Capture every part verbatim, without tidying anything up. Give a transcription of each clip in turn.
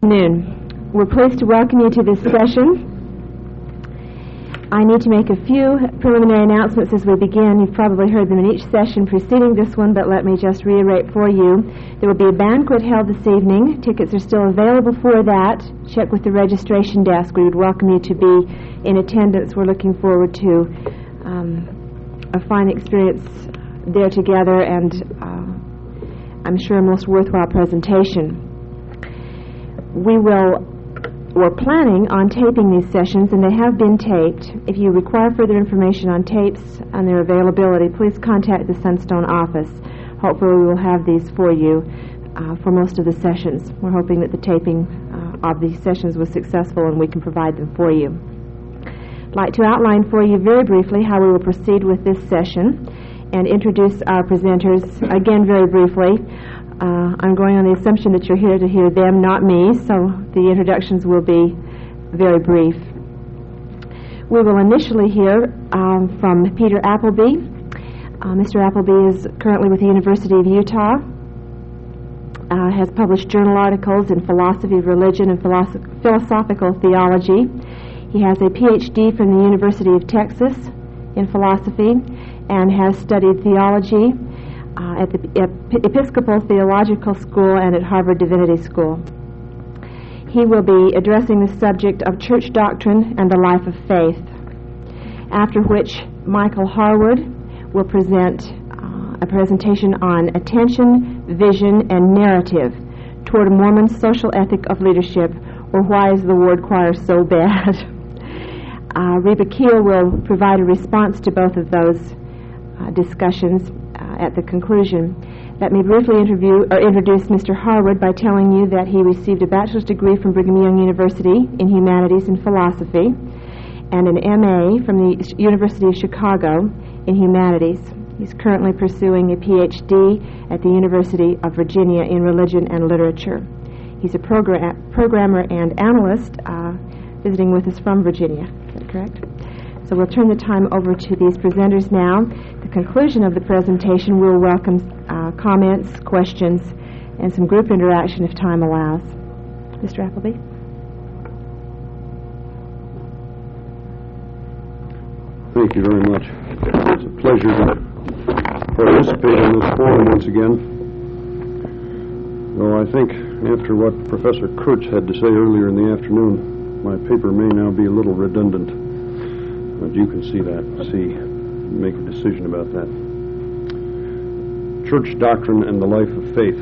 Afternoon. We're pleased to welcome you to this session. I need to make a few preliminary announcements as we begin. You've probably heard them in each session preceding this one, but let me just reiterate for you. There will be a banquet held this evening. Tickets are still available for that. Check with the registration desk. We would welcome you to be in attendance. We're looking forward to um, a fine experience there together, and uh, I'm sure a most worthwhile presentation. We will We're planning on taping these sessions, and they have been taped. If you require further information on tapes and their availability, please contact the Sunstone office. Hopefully we will have these for you uh, for most of the sessions. We're hoping that the taping uh, of these sessions was successful and we can provide them for you. I'd like to outline for you very briefly how we will proceed with this session and introduce our presenters again very briefly. Uh, I'm going on the assumption that you're here to hear them, not me, so the introductions will be very brief. We will initially hear um, from Peter Appleby. Uh, Mister Appleby is currently with the University of Utah, uh, has published journal articles in philosophy of religion and philosoph- philosophical theology. He has a P H D from the University of Texas in philosophy and has studied theology Uh, at the Ep- Episcopal Theological School and at Harvard Divinity School. He will be addressing the subject of church doctrine and the life of faith, after which Michael Harwood will present uh, a presentation on attention, vision, and narrative toward a Mormon social ethic of leadership, or why is the ward choir so bad? uh, Reba Keel will provide a response to both of those uh, discussions at the conclusion. Let me briefly interview or introduce Mister Harwood by telling you that he received a bachelor's degree from Brigham Young University in Humanities and Philosophy and an M A from the University of Chicago in Humanities. He's currently pursuing a P H D at the University of Virginia in Religion and Literature. He's a program, programmer and analyst uh, visiting with us from Virginia. Is that correct? So we'll turn the time over to these presenters now. At the conclusion of the presentation, we'll welcome uh, comments, questions, and some group interaction if time allows. Mister Appleby? Thank you very much. It's a pleasure to participate in this forum once again. Though I think after what Professor Kurtz had to say earlier in the afternoon, my paper may now be a little redundant. But you can see that, see, make a decision about that. Church doctrine and the life of faith.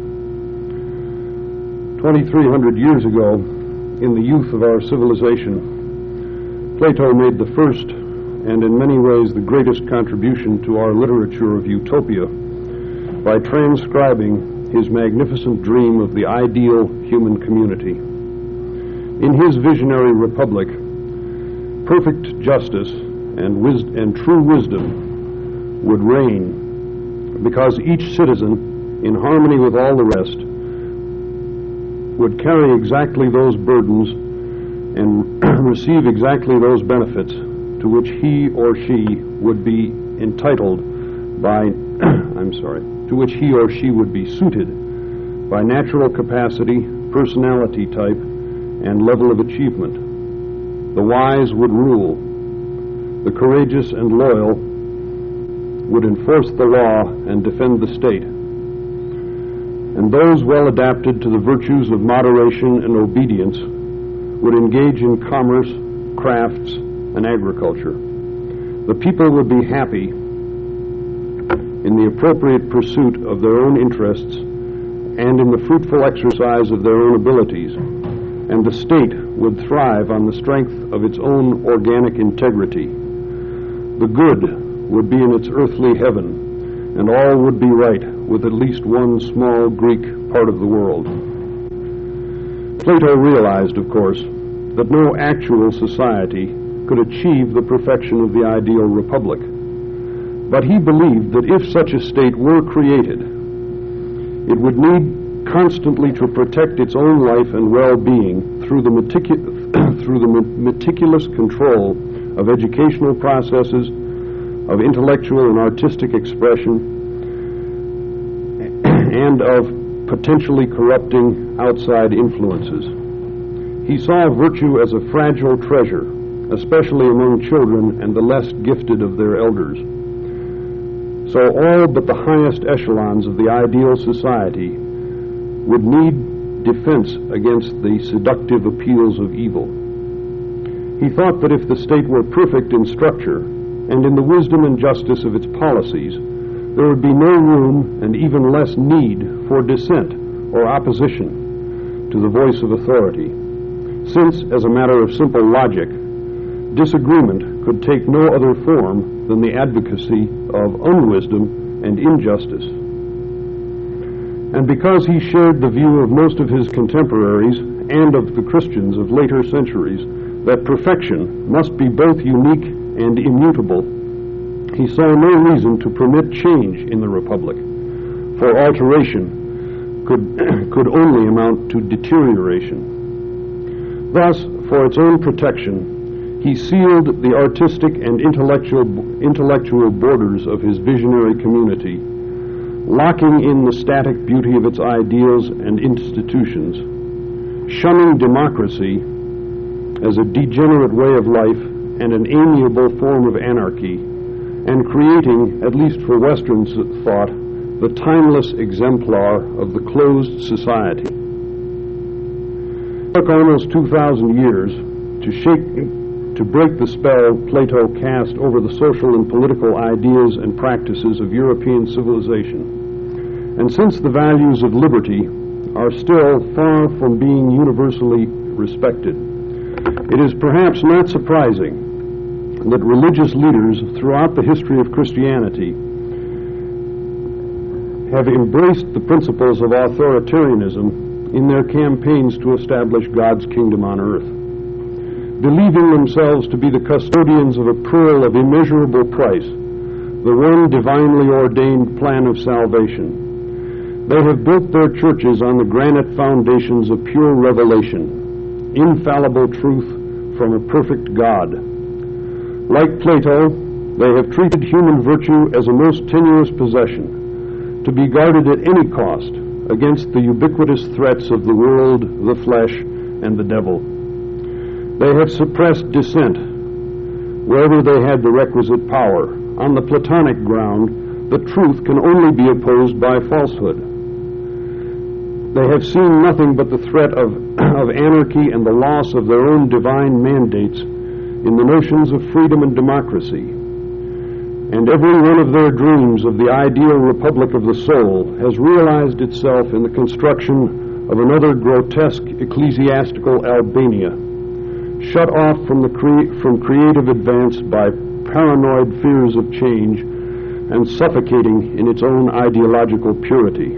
twenty-three hundred years ago, in the youth of our civilization, Plato made the first and in many ways the greatest contribution to our literature of utopia by transcribing his magnificent dream of the ideal human community. In his visionary republic, perfect justice and wis- and true wisdom would reign, because each citizen, in harmony with all the rest, would carry exactly those burdens and receive exactly those benefits to which he or she would be entitled by, I'm sorry, to which he or she would be suited by natural capacity, personality type, and level of achievement. The wise would rule. The courageous and loyal would enforce the law and defend the state. And those well adapted to the virtues of moderation and obedience would engage in commerce, crafts, and agriculture. The people would be happy in the appropriate pursuit of their own interests and in the fruitful exercise of their own abilities, and the state would thrive on the strength of its own organic integrity. The good would be in its earthly heaven, and all would be right with at least one small Greek part of the world. Plato realized, of course, that no actual society could achieve the perfection of the ideal republic. But he believed that if such a state were created, it would need constantly to protect its own life and well-being through the, meticu- through the meticulous control of educational processes, of intellectual and artistic expression, and of potentially corrupting outside influences. He saw virtue as a fragile treasure, especially among children and the less gifted of their elders. So all but the highest echelons of the ideal society would need defense against the seductive appeals of evil. He thought that if the state were perfect in structure and in the wisdom and justice of its policies, there would be no room and even less need for dissent or opposition to the voice of authority, since, as a matter of simple logic, disagreement could take no other form than the advocacy of unwisdom and injustice. And because he shared the view of most of his contemporaries and of the Christians of later centuries that perfection must be both unique and immutable, he saw no reason to permit change in the Republic, for alteration could, could only amount to deterioration. Thus, for its own protection, he sealed the artistic and intellectual, intellectual borders of his visionary community, locking in the static beauty of its ideals and institutions, shunning democracy as a degenerate way of life and an amiable form of anarchy, and creating, at least for Western thought, the timeless exemplar of the closed society. It took almost two thousand years to shake, to break the spell Plato cast over the social and political ideas and practices of European civilization. And since the values of liberty are still far from being universally respected, it is perhaps not surprising that religious leaders throughout the history of Christianity have embraced the principles of authoritarianism in their campaigns to establish God's kingdom on earth. Believing themselves to be the custodians of a pearl of immeasurable price, the one divinely ordained plan of salvation, they have built their churches on the granite foundations of pure revelation, infallible truth from a perfect God. Like Plato, they have treated human virtue as a most tenuous possession, to be guarded at any cost against the ubiquitous threats of the world, the flesh, and the devil. They have suppressed dissent wherever they had the requisite power, on the Platonic ground that truth can only be opposed by falsehood. They have seen nothing but the threat of, of anarchy and the loss of their own divine mandates in the notions of freedom and democracy. And every one of their dreams of the ideal republic of the soul has realized itself in the construction of another grotesque ecclesiastical Albania, shut off from, the cre- from creative advance by paranoid fears of change and suffocating in its own ideological purity.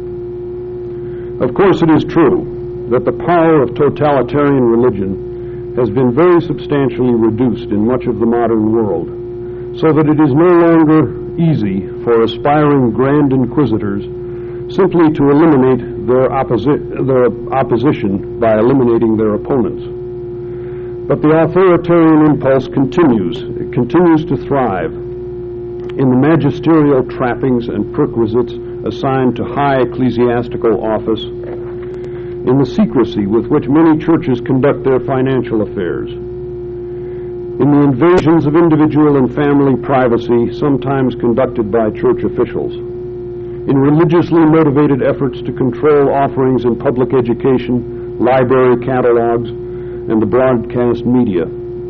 Of course, it is true that the power of totalitarian religion has been very substantially reduced in much of the modern world, so that it is no longer easy for aspiring grand inquisitors simply to eliminate their, opposi- their opposition by eliminating their opponents. But the authoritarian impulse continues, it continues to thrive in the magisterial trappings and perquisites assigned to high ecclesiastical office, in the secrecy with which many churches conduct their financial affairs, in the invasions of individual and family privacy sometimes conducted by church officials, in religiously motivated efforts to control offerings in public education, library catalogs, and the broadcast media,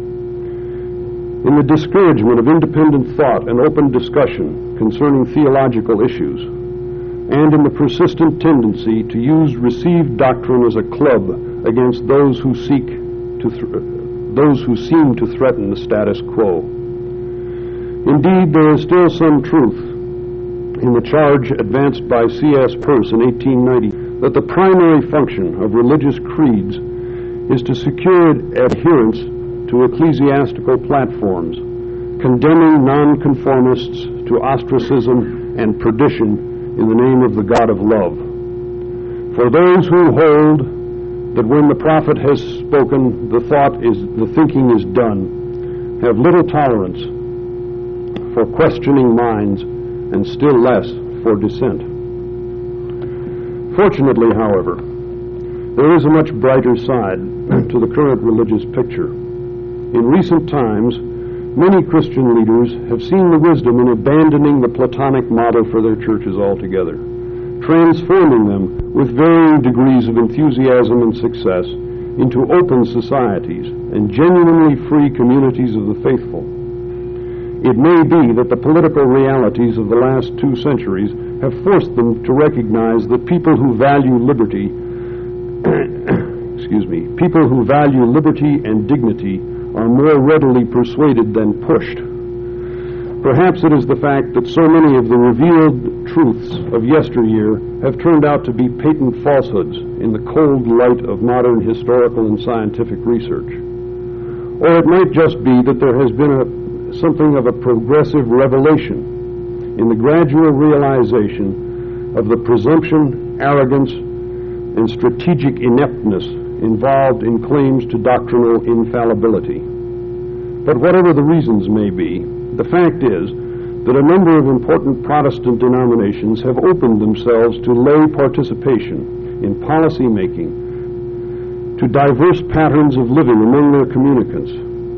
in the discouragement of independent thought and open discussion concerning theological issues, and in the persistent tendency to use received doctrine as a club against those who seek to th- those who seem to threaten the status quo. Indeed, there is still some truth in the charge advanced by C S Peirce in eighteen ninety that the primary function of religious creeds is to secure adherence to ecclesiastical platforms, condemning nonconformists to ostracism and perdition in the name of the God of love. For those who hold that when the prophet has spoken, the thought is, the thinking is done, have little tolerance for questioning minds and still less for dissent. Fortunately, however, there is a much brighter side to the current religious picture. In recent times, many Christian leaders have seen the wisdom in abandoning the Platonic model for their churches altogether, transforming them with varying degrees of enthusiasm and success into open societies and genuinely free communities of the faithful. It may be that the political realities of the last two centuries have forced them to recognize that people who value liberty, excuse me, people who value liberty and dignity are more readily persuaded than pushed. Perhaps it is the fact that so many of the revealed truths of yesteryear have turned out to be patent falsehoods in the cold light of modern historical and scientific research. Or it might just be that there has been a, something of a progressive revelation in the gradual realization of the presumption, arrogance, and strategic ineptness involved in claims to doctrinal infallibility. But whatever the reasons may be, the fact is that a number of important Protestant denominations have opened themselves to lay participation in policy making, to diverse patterns of living among their communicants,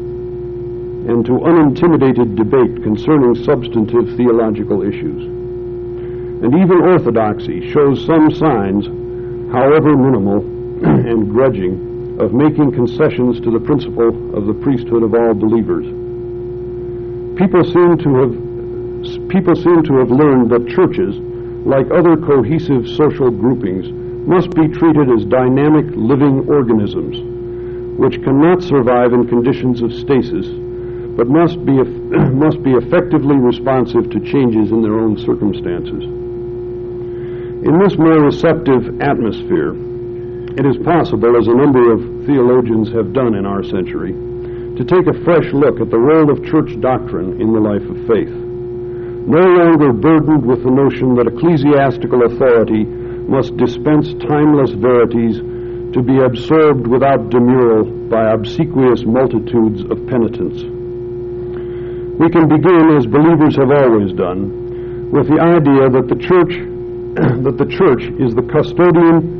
and to unintimidated debate concerning substantive theological issues. And even orthodoxy shows some signs, however minimal and grudging, of making concessions to the principle of the priesthood of all believers. People seem to have people seem to have learned that churches, like other cohesive social groupings, must be treated as dynamic living organisms, which cannot survive in conditions of stasis, but must be must be effectively responsive to changes in their own circumstances. In this more receptive atmosphere, it is possible, as a number of theologians have done in our century, to take a fresh look at the role of church doctrine in the life of faith, no longer burdened with the notion that ecclesiastical authority must dispense timeless verities to be absorbed without demurral by obsequious multitudes of penitents. We can begin, as believers have always done, with the idea that the church that the church is the custodian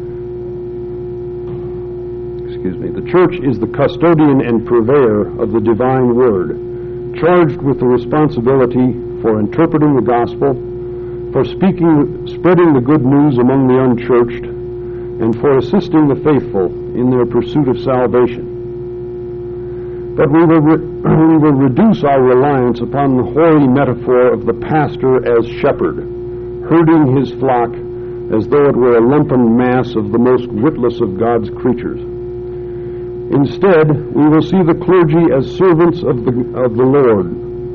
excuse me, the church is the custodian and purveyor of the divine word, charged with the responsibility for interpreting the gospel, for speaking, spreading the good news among the unchurched, and for assisting the faithful in their pursuit of salvation. But we will, re- we will reduce our reliance upon the hoary metaphor of the pastor as shepherd, herding his flock as though it were a lumpen mass of the most witless of God's creatures. Instead, we will see the clergy as servants of the, of the Lord,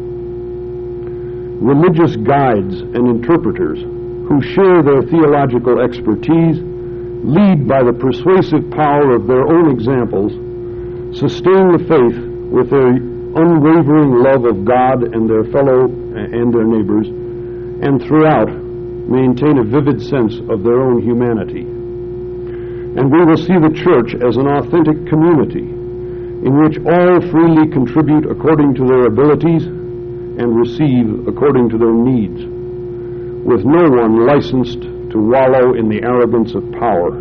religious guides and interpreters who share their theological expertise, lead by the persuasive power of their own examples, sustain the faith with their unwavering love of God and their fellow and their neighbors, and throughout maintain a vivid sense of their own humanity. And we will see the church as an authentic community in which all freely contribute according to their abilities and receive according to their needs, with no one licensed to wallow in the arrogance of power.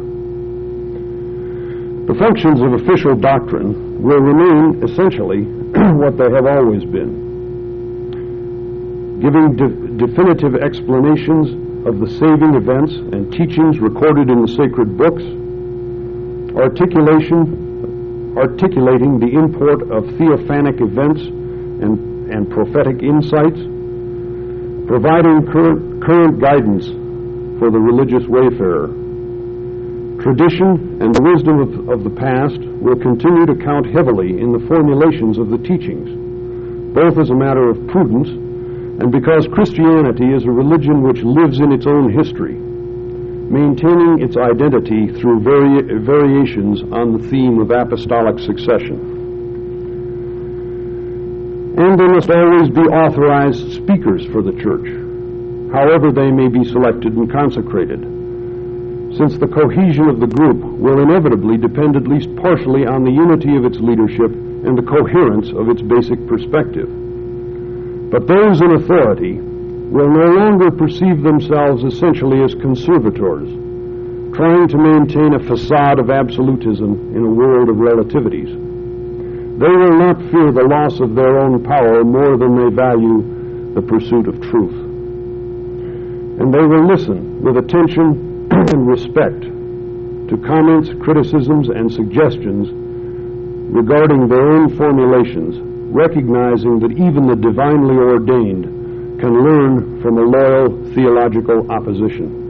The functions of official doctrine will remain essentially what they have always been, giving de- definitive explanations of the saving events and teachings recorded in the sacred books, articulation, articulating the import of theophanic events and, and prophetic insights, providing current, current guidance for the religious wayfarer. Tradition and the wisdom of, of the past will continue to count heavily in the formulations of the teachings, both as a matter of prudence and because Christianity is a religion which lives in its own history, maintaining its identity through vari- variations on the theme of apostolic succession. And there must always be authorized speakers for the church, however they may be selected and consecrated, since the cohesion of the group will inevitably depend at least partially on the unity of its leadership and the coherence of its basic perspective. But those in authority will no longer perceive themselves essentially as conservators, trying to maintain a facade of absolutism in a world of relativities. They will not fear the loss of their own power more than they value the pursuit of truth. And they will listen with attention and respect to comments, criticisms, and suggestions regarding their own formulations, recognizing that even the divinely ordained can learn from a loyal theological opposition.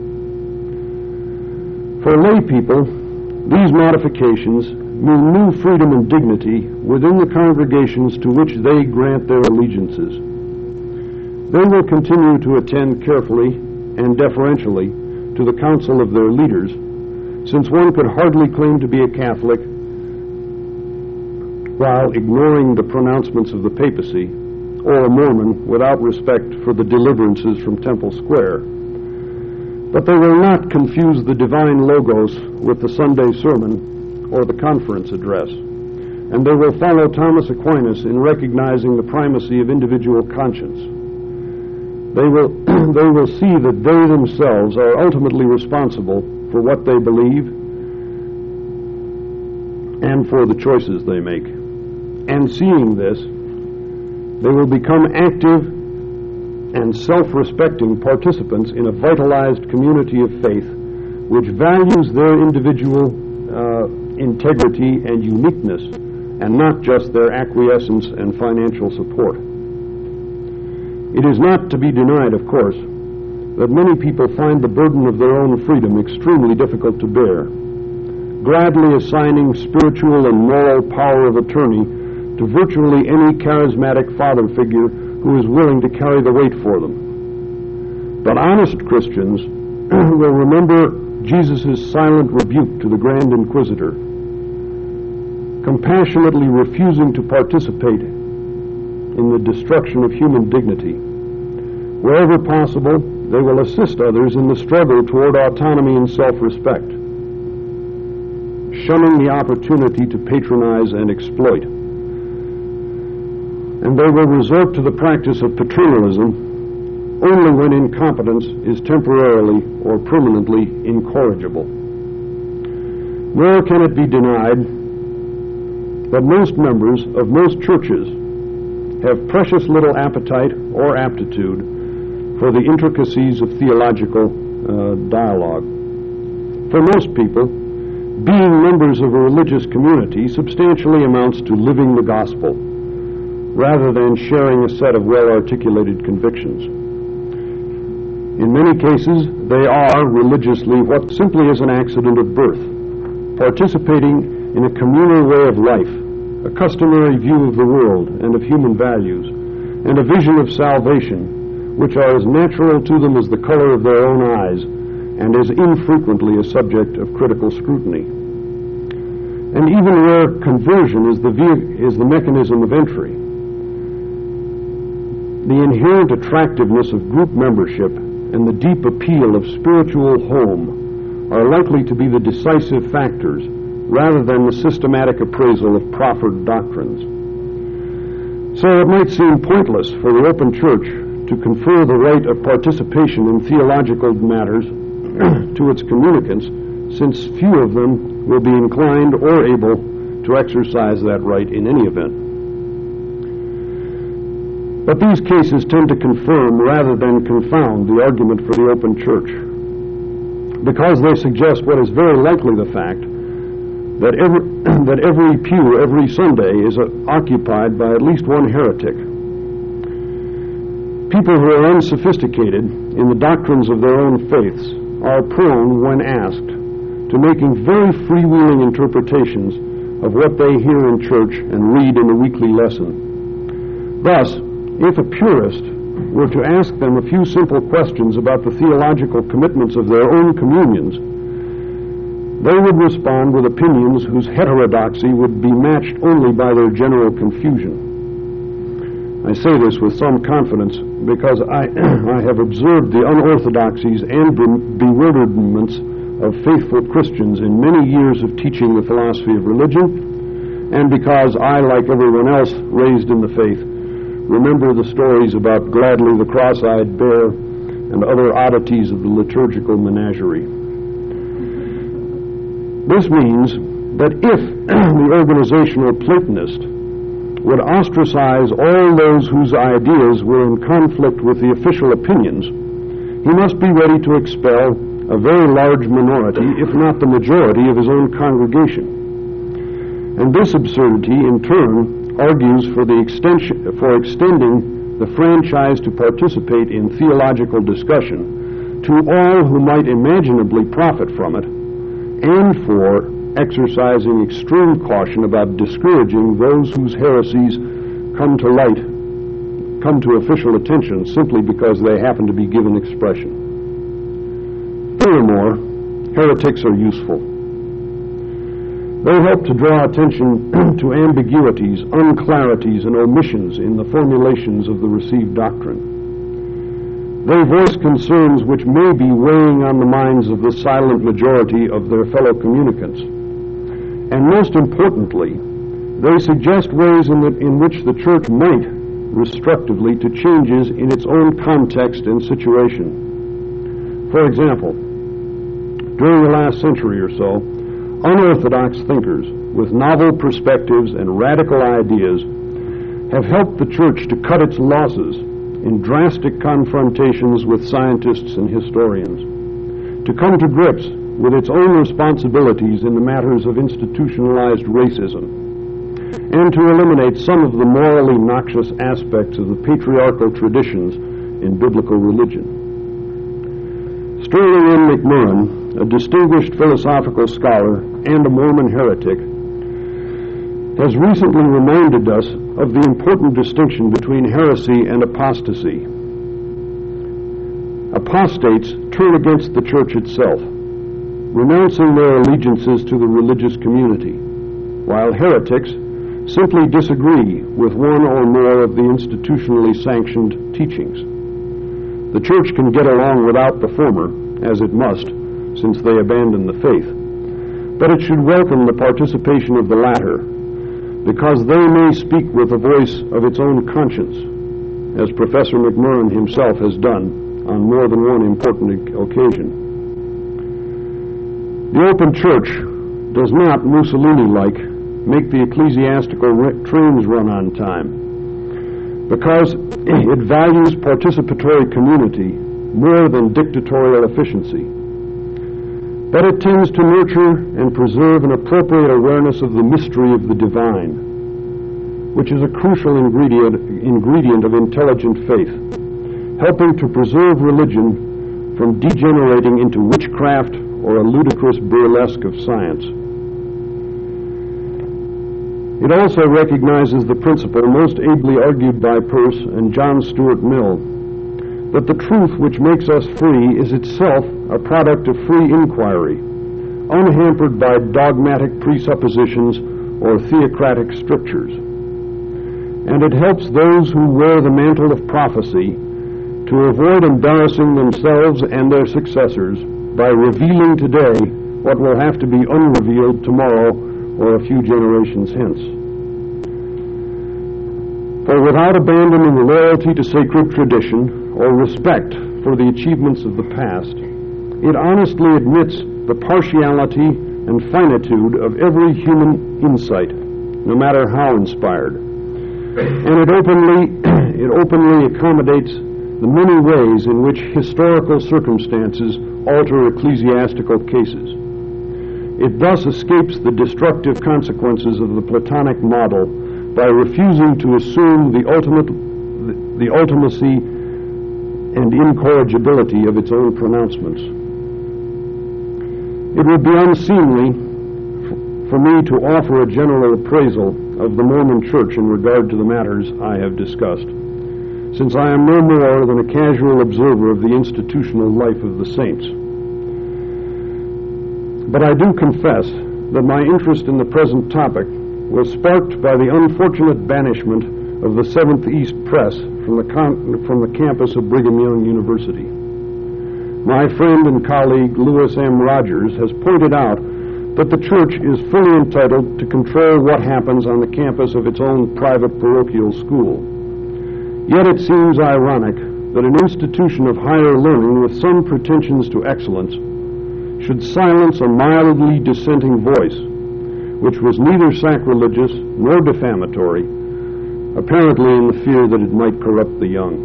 For lay people, these modifications mean new freedom and dignity within the congregations to which they grant their allegiances. They will continue to attend carefully and deferentially to the counsel of their leaders, since one could hardly claim to be a Catholic while ignoring the pronouncements of the papacy, or a Mormon without respect for the deliverances from Temple Square. But they will not confuse the divine logos with the Sunday sermon or the conference address, and they will follow Thomas Aquinas in recognizing the primacy of individual conscience. They will, they will see that they themselves are ultimately responsible for what they believe and for the choices they make. And seeing this, they will become active and self-respecting participants in a vitalized community of faith which values their individual uh, integrity and uniqueness, and not just their acquiescence and financial support. It is not to be denied, of course, that many people find the burden of their own freedom extremely difficult to bear, gladly assigning spiritual and moral power of attorney to virtually any charismatic father figure who is willing to carry the weight for them. But honest Christians will remember Jesus' silent rebuke to the Grand Inquisitor, compassionately refusing to participate in the destruction of human dignity. Wherever possible, they will assist others in the struggle toward autonomy and self-respect, shunning the opportunity to patronize and exploit. And they will resort to the practice of paternalism only when incompetence is temporarily or permanently incorrigible. Nor can it be denied that most members of most churches have precious little appetite or aptitude for the intricacies of theological uh, dialogue. For most people, being members of a religious community substantially amounts to living the gospel, rather than sharing a set of well-articulated convictions. In many cases, they are religiously what simply is an accident of birth, participating in a communal way of life, a customary view of the world and of human values, and a vision of salvation, which are as natural to them as the color of their own eyes, and as infrequently a subject of critical scrutiny. And even where conversion is the, is the mechanism of entry, the inherent attractiveness of group membership and the deep appeal of spiritual home are likely to be the decisive factors rather than the systematic appraisal of proffered doctrines. So it might seem pointless for the open church to confer the right of participation in theological matters to its communicants, since few of them will be inclined or able to exercise that right in any event. But these cases tend to confirm rather than confound the argument for the open church, because they suggest what is very likely the fact that every, that every pew every Sunday is uh, occupied by at least one heretic. People who are unsophisticated in the doctrines of their own faiths are prone, when asked, to making very freewheeling interpretations of what they hear in church and read in the weekly lesson. Thus, if a purist were to ask them a few simple questions about the theological commitments of their own communions, they would respond with opinions whose heterodoxy would be matched only by their general confusion. I say this with some confidence because I, I have observed the unorthodoxies and bewilderments of faithful Christians in many years of teaching the philosophy of religion, and because I, like everyone else raised in the faith, remember the stories about Gladly the Cross-Eyed Bear and other oddities of the liturgical menagerie. This means that if the organizational Platonist would ostracize all those whose ideas were in conflict with the official opinions, he must be ready to expel a very large minority, if not the majority, of his own congregation. And this absurdity, in turn, argues for the extension, for extending the franchise to participate in theological discussion to all who might imaginably profit from it, and for exercising extreme caution about discouraging those whose heresies come to light, come to official attention simply because they happen to be given expression. Furthermore, heretics are useful. They help to draw attention to ambiguities, unclarities, and omissions in the formulations of the received doctrine. They voice concerns which may be weighing on the minds of the silent majority of their fellow communicants. And most importantly, they suggest ways in, the, in which the church might, restructively, to changes in its own context and situation. For example, during the last century or so, unorthodox thinkers with novel perspectives and radical ideas have helped the church to cut its losses in drastic confrontations with scientists and historians, to come to grips with its own responsibilities in the matters of institutionalized racism, and to eliminate some of the morally noxious aspects of the patriarchal traditions in biblical religion. Sterling M. McMurrin, a distinguished philosophical scholar and a Mormon heretic, has recently reminded us of the important distinction between heresy and apostasy. Apostates turn against the church itself, renouncing their allegiances to the religious community, while heretics simply disagree with one or more of the institutionally sanctioned teachings. The church can get along without the former, as it must, since they abandon the faith, but it should welcome the participation of the latter, because they may speak with the voice of its own conscience, as Professor McMurrin himself has done on more than one important occasion. The open church does not, Mussolini-like, make the ecclesiastical trains run on time, because it values participatory community more than dictatorial efficiency. But it tends to nurture and preserve an appropriate awareness of the mystery of the divine, which is a crucial ingredient, ingredient of intelligent faith, helping to preserve religion from degenerating into witchcraft or a ludicrous burlesque of science. It also recognizes the principle most ably argued by Peirce and John Stuart Mill, that the truth which makes us free is itself a product of free inquiry, unhampered by dogmatic presuppositions or theocratic strictures. And it helps those who wear the mantle of prophecy to avoid embarrassing themselves and their successors by revealing today what will have to be unrevealed tomorrow or a few generations hence. For without abandoning loyalty to sacred tradition or respect for the achievements of the past, it honestly admits the partiality and finitude of every human insight, no matter how inspired. And it openly, it openly accommodates the many ways in which historical circumstances alter ecclesiastical cases. It thus escapes the destructive consequences of the Platonic model by refusing to assume the ultimate, the ultimacy and incorrigibility of its own pronouncements. It would be unseemly for me to offer a general appraisal of the Mormon Church in regard to the matters I have discussed, since I am no more than a casual observer of the institutional life of the saints. But I do confess that my interest in the present topic was sparked by the unfortunate banishment of the Seventh East Press from the, con- from the campus of Brigham Young University. My friend and colleague Lewis M. Rogers has pointed out that the church is fully entitled to control what happens on the campus of its own private parochial school. Yet it seems ironic that an institution of higher learning with some pretensions to excellence should silence a mildly dissenting voice, which was neither sacrilegious nor defamatory, apparently in the fear that it might corrupt the young.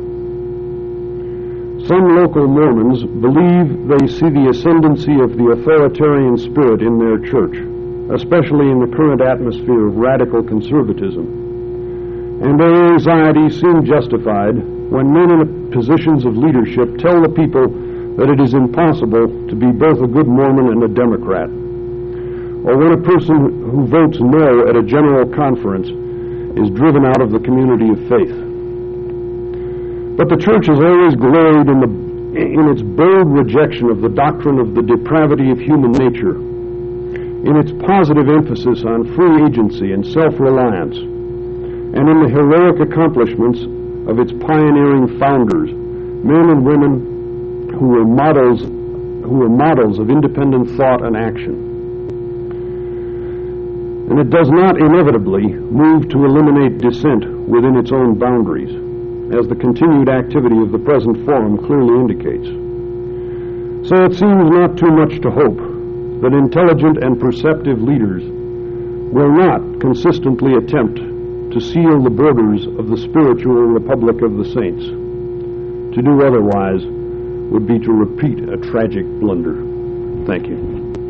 Some local Mormons believe they see the ascendancy of the authoritarian spirit in their church, especially in the current atmosphere of radical conservatism. And their anxiety seemed justified when men in positions of leadership tell the people that it is impossible to be both a good Mormon and a Democrat, or when a person who votes no at a general conference is driven out of the community of faith. But the church has always gloried in, the, in its bold rejection of the doctrine of the depravity of human nature, in its positive emphasis on free agency and self-reliance, and in the heroic accomplishments of its pioneering founders, men and women who were models, who were models of independent thought and action. And it does not inevitably move to eliminate dissent within its own boundaries, as the continued activity of the present forum clearly indicates. So it seems not too much to hope that intelligent and perceptive leaders will not consistently attempt to seal the borders of the spiritual republic of the saints. To do otherwise would be to repeat a tragic blunder. Thank you.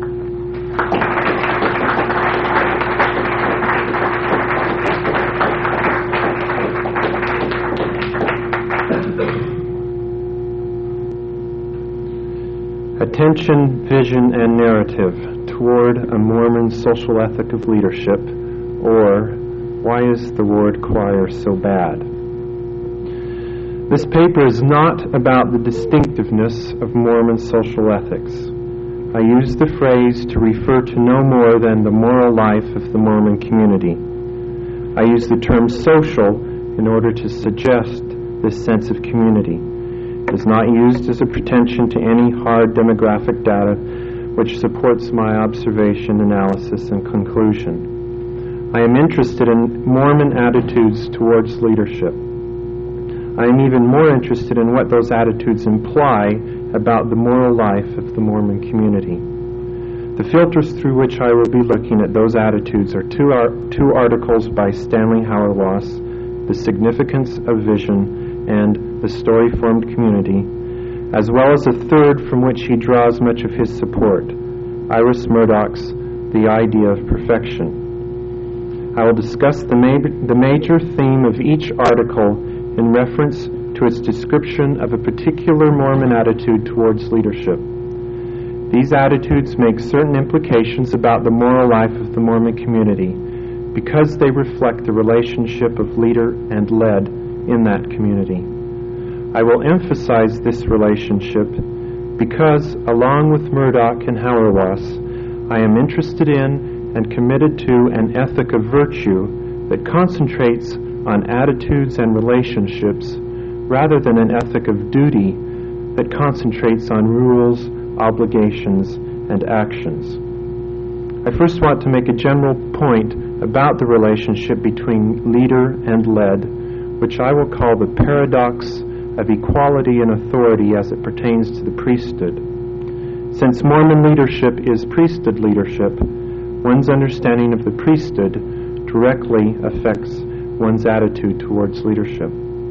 Attention, vision, and narrative toward a Mormon social ethic of leadership, or why is the ward choir so bad? This paper is not about the distinctiveness of Mormon social ethics. I use the phrase to refer to no more than the moral life of the Mormon community. I use the term social in order to suggest this sense of community. It is not used as a pretension to any hard demographic data which supports my observation, analysis, and conclusion. I am interested in Mormon attitudes towards leadership. I am even more interested in what those attitudes imply about the moral life of the Mormon community. The filters through which I will be looking at those attitudes are two, ar- two articles by Stanley Hauerwas, The Significance of Vision and The Story-Formed Community, as well as a third from which he draws much of his support, Iris Murdoch's The Idea of Perfection. I will discuss the, ma- the major theme of each article in reference to its description of a particular Mormon attitude towards leadership. These attitudes make certain implications about the moral life of the Mormon community because they reflect the relationship of leader and led in that community. I will emphasize this relationship because, along with Murdoch and Hauerwas, I am interested in and committed to an ethic of virtue that concentrates on attitudes and relationships rather than an ethic of duty that concentrates on rules, obligations, and actions. I first want to make a general point about the relationship between leader and led, which I will call the paradox of equality and authority as it pertains to the priesthood. Since Mormon leadership is priesthood leadership, one's understanding of the priesthood directly affects one's attitude towards leadership.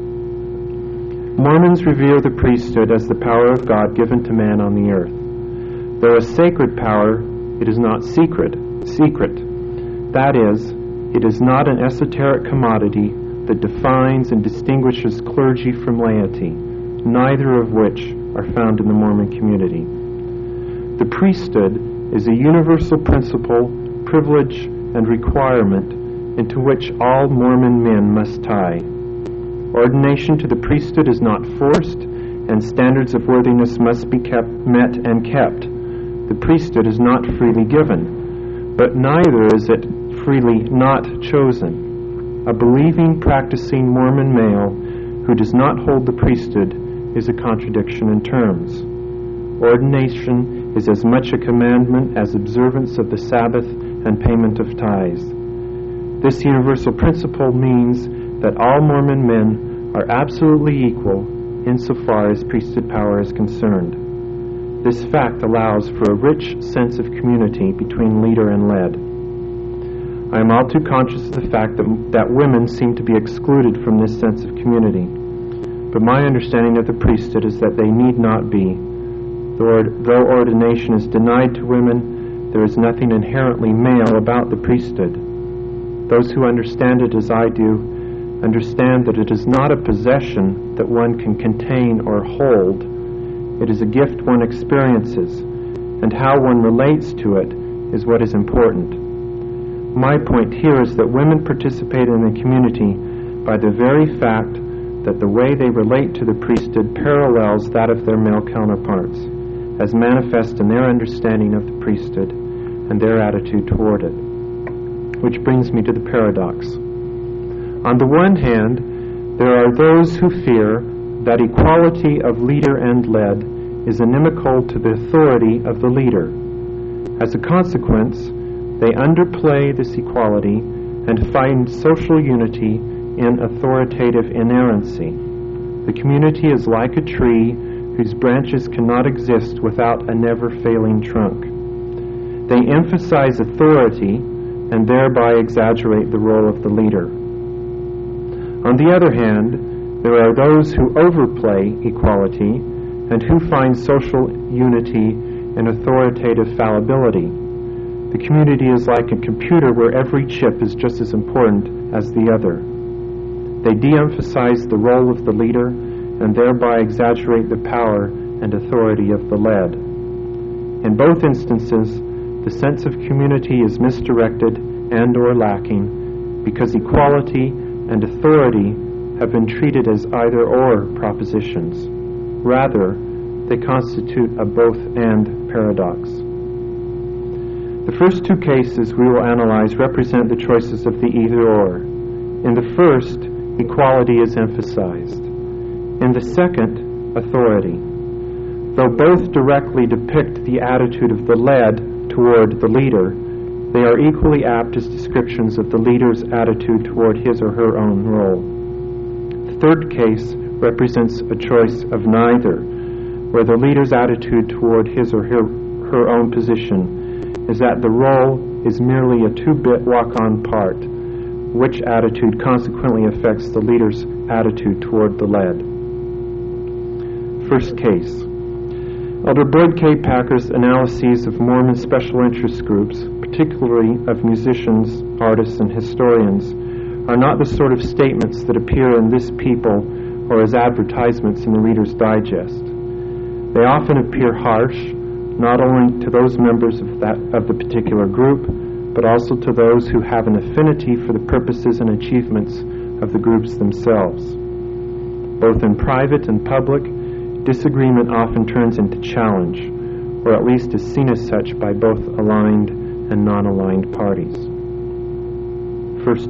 Mormons revere the priesthood as the power of God given to man on the earth. Though a sacred power, it is not secret. Secret. That is, it is not an esoteric commodity that defines and distinguishes clergy from laity, neither of which are found in the Mormon community. The priesthood is a universal principle, privilege, and requirement into which all Mormon men must tie. Ordination to the priesthood is not forced, and standards of worthiness must be kept, met and kept. The priesthood is not freely given, but neither is it freely not chosen. A believing, practicing Mormon male who does not hold the priesthood is a contradiction in terms. Ordination is as much a commandment as observance of the Sabbath and payment of tithes. This universal principle means that all Mormon men are absolutely equal insofar as priesthood power is concerned. This fact allows for a rich sense of community between leader and led. I am all too conscious of the fact that, that women seem to be excluded from this sense of community, but my understanding of the priesthood is that they need not be. Though ordination is denied to women, there is nothing inherently male about the priesthood. Those who understand it as I do understand that it is not a possession that one can contain or hold. It is a gift one experiences, and how one relates to it is what is important. My point here is that women participate in the community by the very fact that the way they relate to the priesthood parallels that of their male counterparts, as manifest in their understanding of the priesthood and their attitude toward it. Which brings me to the paradox. On the one hand, there are those who fear that equality of leader and led is inimical to the authority of the leader. As a consequence, they underplay this equality and find social unity in authoritative inerrancy. The community is like a tree whose branches cannot exist without a never-failing trunk. They emphasize authority and thereby exaggerate the role of the leader. On the other hand, there are those who overplay equality and who find social unity in authoritative fallibility. The community is like a computer where every chip is just as important as the other. They de-emphasize the role of the leader and thereby exaggerate the power and authority of the led. In both instances, the sense of community is misdirected and or lacking because equality and authority have been treated as either-or propositions. Rather, they constitute a both-and paradox. The first two cases we will analyze represent the choices of the either-or. In the first, equality is emphasized. In the second, authority. Though both directly depict the attitude of the led toward the leader, they are equally apt as descriptions of the leader's attitude toward his or her own role. The third case represents a choice of neither, where the leader's attitude toward his or her, her own position is that the role is merely a two-bit walk-on part, which attitude consequently affects the leader's attitude toward the led. First case. Elder Boyd K. Packer's analyses of Mormon special interest groups, particularly of musicians, artists, and historians, are not the sort of statements that appear in This People or as advertisements in the Reader's Digest. They often appear harsh, not only to those members of, that, of the particular group, but also to those who have an affinity for the purposes and achievements of the groups themselves. Both in private and public, disagreement often turns into challenge, or at least is seen as such by both aligned and non-aligned parties. First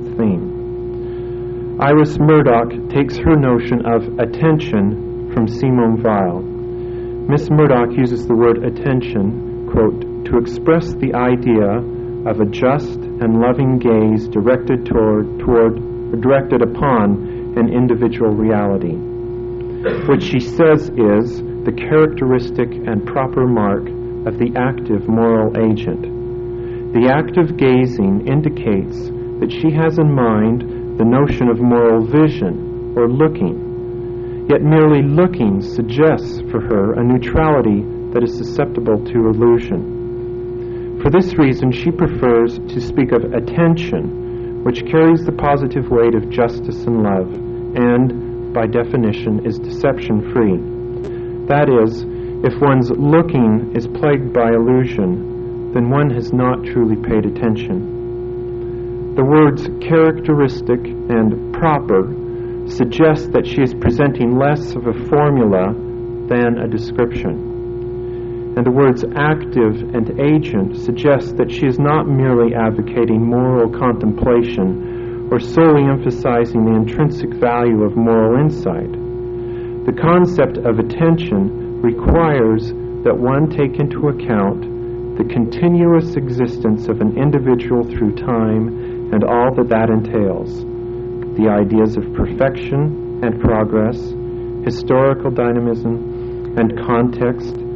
theme. Iris Murdoch takes her notion of attention from Simone Weil. Miss Murdoch uses the word attention, quote, to express the idea of a just and loving gaze directed toward, toward or directed upon an individual reality, which she says is the characteristic and proper mark of the active moral agent. The act of gazing indicates that she has in mind the notion of moral vision or looking, yet merely looking suggests for her a neutrality that is susceptible to illusion. For this reason, she prefers to speak of attention, which carries the positive weight of justice and love, and, by definition, is deception-free. That is, if one's looking is plagued by illusion, then one has not truly paid attention. The words characteristic and proper suggest that she is presenting less of a formula than a description. And the words active and agent suggest that she is not merely advocating moral contemplation or solely emphasizing the intrinsic value of moral insight. The concept of attention requires that one take into account the continuous existence of an individual through time and all that that entails, the ideas of perfection and progress, historical dynamism and context,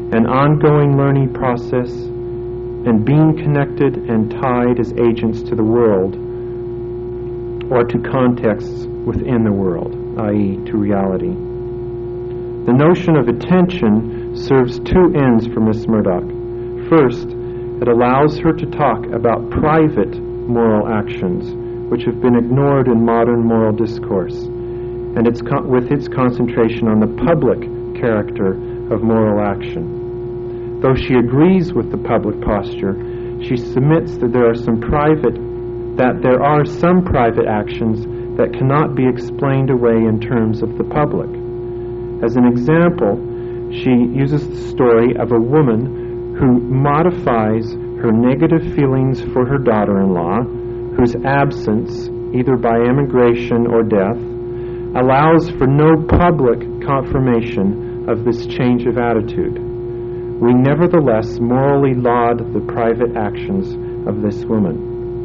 an ongoing learning process, and being connected and tied as agents to the world or to contexts within the world, that is to reality. The notion of attention serves two ends for Miss Murdoch. First, it allows her to talk about private moral actions which have been ignored in modern moral discourse, and its con- with its concentration on the public character of moral action. Though she agrees with the public posture, she submits that there are some private that there are some private actions that cannot be explained away in terms of the public. As an example, she uses the story of a woman who modifies her negative feelings for her daughter-in-law, whose absence, either by emigration or death, allows for no public confirmation of this change of attitude. We nevertheless morally laud the private actions of this woman.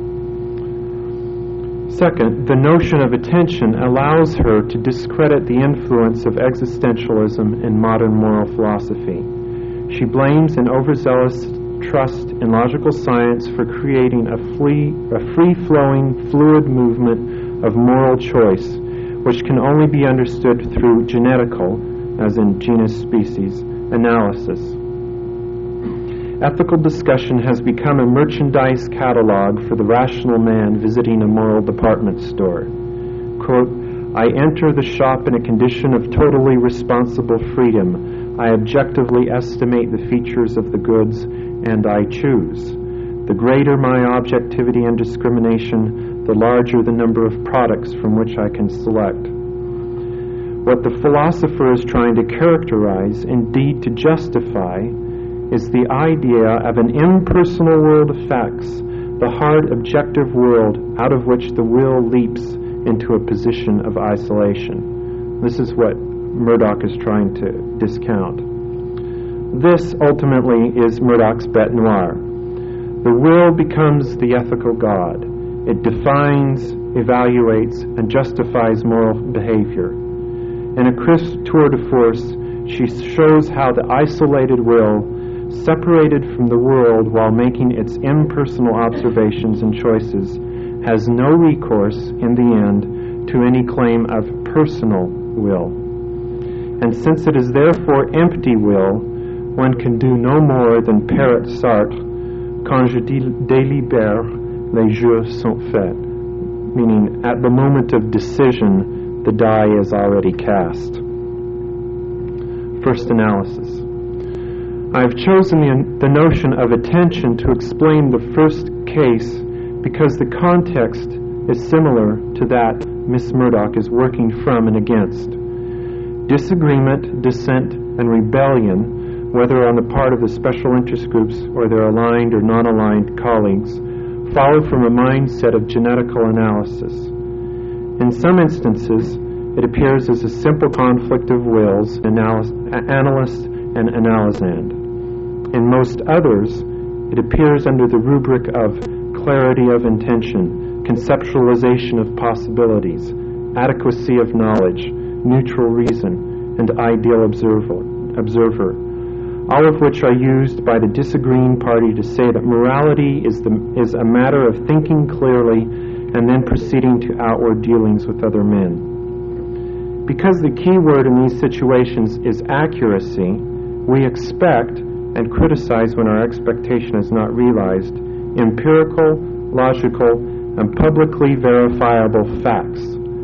Second, the notion of attention allows her to discredit the influence of existentialism in modern moral philosophy. She blames an overzealous trust in logical science for creating a, free, a free-flowing, fluid movement of moral choice, which can only be understood through genetical, as in genus species, analysis. Ethical discussion has become a merchandise catalog for the rational man visiting a moral department store. Quote, I enter the shop in a condition of totally responsible freedom. I objectively estimate the features of the goods, and I choose. The greater my objectivity and discrimination, the larger the number of products from which I can select. What the philosopher is trying to characterize, indeed to justify, is the idea of an impersonal world of facts, the hard objective world out of which the will leaps into a position of isolation. This is what Murdoch is trying to discount. This, ultimately, is Murdoch's bête noire. The will becomes the ethical God. It defines, evaluates, and justifies moral behavior. In a crisp tour de force, she shows how the isolated will, separated from the world while making its impersonal observations and choices, has no recourse, in the end, to any claim of personal will. And since it is therefore empty will, one can do no more than parrot Sartre, quand je délibère, les jeux sont faits, meaning at the moment of decision, the die is already cast. First analysis. I have chosen the, the notion of attention to explain the first case because the context is similar to that Miss Murdoch is working from and against. Disagreement, dissent, and rebellion, whether on the part of the special interest groups or their aligned or non-aligned colleagues, follow from a mindset of genetical analysis. In some instances, it appears as a simple conflict of wills, analyst, analyst and analysand. In most others, it appears under the rubric of clarity of intention, conceptualization of possibilities, adequacy of knowledge, neutral reason, and ideal observer, observer, all of which are used by the disagreeing party to say that morality is, the, is a matter of thinking clearly and then proceeding to outward dealings with other men. Because the key word in these situations is accuracy, we expect and criticize when our expectation is not realized empirical, logical, and publicly verifiable facts.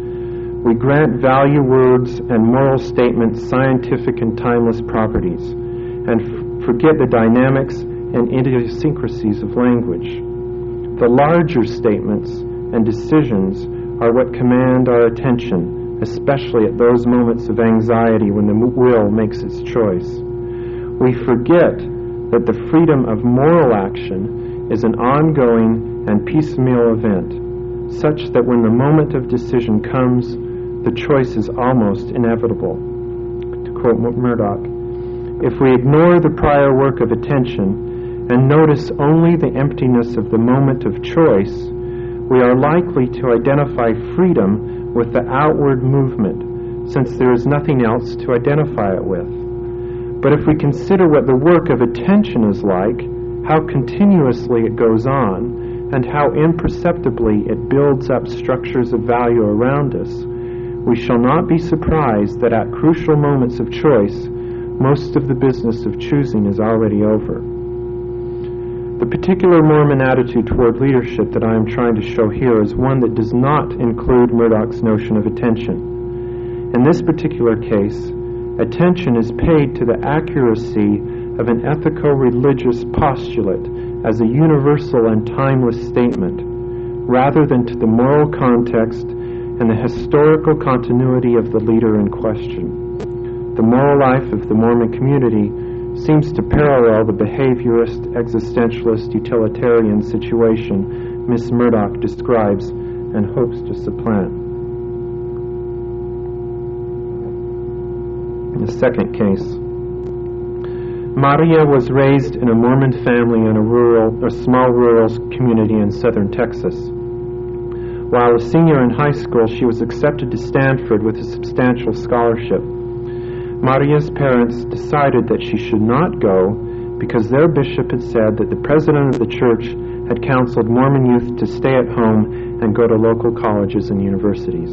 We grant value words and moral statements scientific and timeless properties, and f- forget the dynamics and idiosyncrasies of language. The larger statements and decisions are what command our attention, especially at those moments of anxiety when the will makes its choice. We forget that the freedom of moral action is an ongoing and piecemeal event, such that when the moment of decision comes, the choice is almost inevitable. To quote Murdoch, if we ignore the prior work of attention and notice only the emptiness of the moment of choice, we are likely to identify freedom with the outward movement, since there is nothing else to identify it with. But if we consider what the work of attention is like, how continuously it goes on, and how imperceptibly it builds up structures of value around us, we shall not be surprised that at crucial moments of choice, most of the business of choosing is already over. The particular Mormon attitude toward leadership that I am trying to show here is one that does not include Murdoch's notion of attention. In this particular case, attention is paid to the accuracy of an ethico-religious postulate as a universal and timeless statement, rather than to the moral context and the historical continuity of the leader in question. The moral life of the Mormon community seems to parallel the behaviorist, existentialist, utilitarian situation Miss Murdoch describes and hopes to supplant. In the second case, Maria was raised in a Mormon family in a rural, a small rural community in southern Texas. While a senior in high school, she was accepted to Stanford with a substantial scholarship. Maria's parents decided that she should not go because their bishop had said that the president of the church had counseled Mormon youth to stay at home and go to local colleges and universities.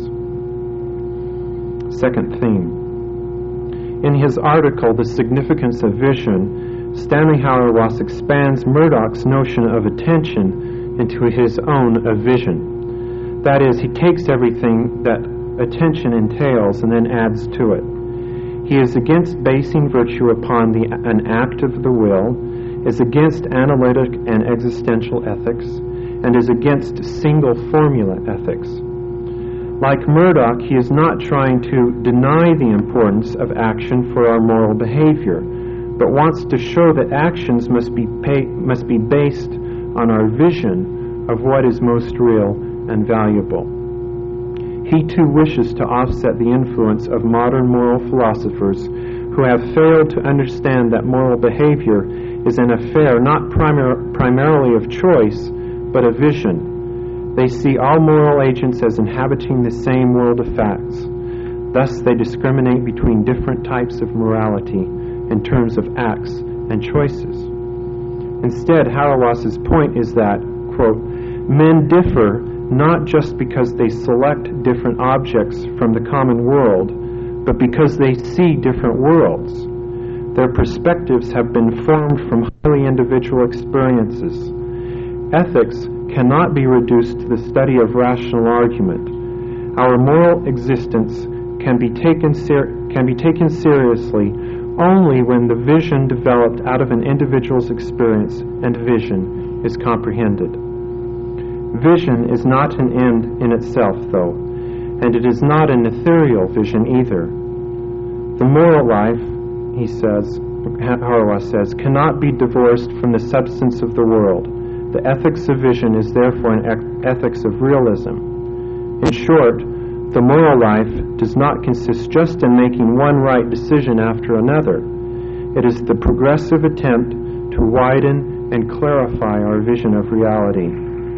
Second theme. In his article, The Significance of Vision, Stanley Hauerwas expands Murdoch's notion of attention into his own of vision. That is, he takes everything that attention entails and then adds to it. He is against basing virtue upon the, an act of the will, is against analytic and existential ethics, and is against single formula ethics. Like Murdoch, he is not trying to deny the importance of action for our moral behavior, but wants to show that actions must be pay, must be based on our vision of what is most real and valuable. He too wishes to offset the influence of modern moral philosophers who have failed to understand that moral behavior is an affair not primar- primarily of choice, but of vision. They see all moral agents as inhabiting the same world of facts. Thus, they discriminate between different types of morality in terms of acts and choices. Instead, Hauerwas's point is that, quote, men differ not just because they select different objects from the common world, but because they see different worlds. Their perspectives have been formed from highly individual experiences. Ethics cannot be reduced to the study of rational argument. Our moral existence can be taken ser- can be taken seriously only when the vision developed out of an individual's experience and vision is comprehended. Vision is not an end in itself, though, and it is not an ethereal vision either. The moral life, he says, Hauerwas says, cannot be divorced from the substance of the world. The ethics of vision is therefore an ec- ethics of realism. In short, the moral life does not consist just in making one right decision after another. It is the progressive attempt to widen and clarify our vision of reality.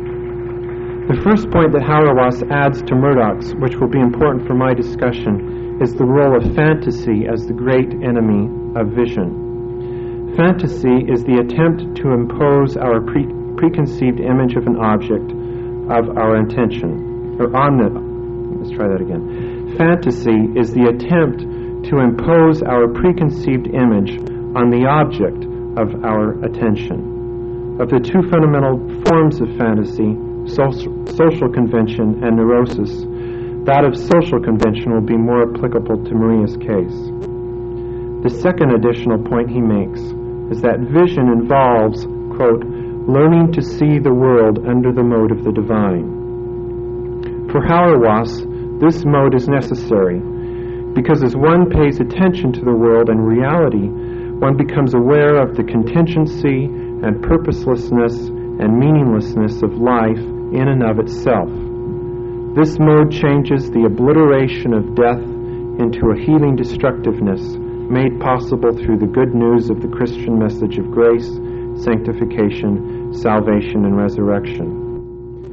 The first point that Hauerwas adds to Murdoch's, which will be important for my discussion, is the role of fantasy as the great enemy of vision. Fantasy is the attempt to impose our pre- preconceived image of an object of our intention, or on the, let's try that again. Fantasy is the attempt to impose our preconceived image on the object of our attention. Of the two fundamental forms of fantasy, social, social convention and neurosis, that of social convention will be more applicable to Maria's case. The second additional point he makes is that vision involves, quote, learning to see the world under the mode of the divine. For Hauerwas, this mode is necessary because as one pays attention to the world and reality, one becomes aware of the contingency and purposelessness and meaninglessness of life in and of itself. This mode changes the obliteration of death into a healing destructiveness made possible through the good news of the Christian message of grace, sanctification, salvation, and resurrection.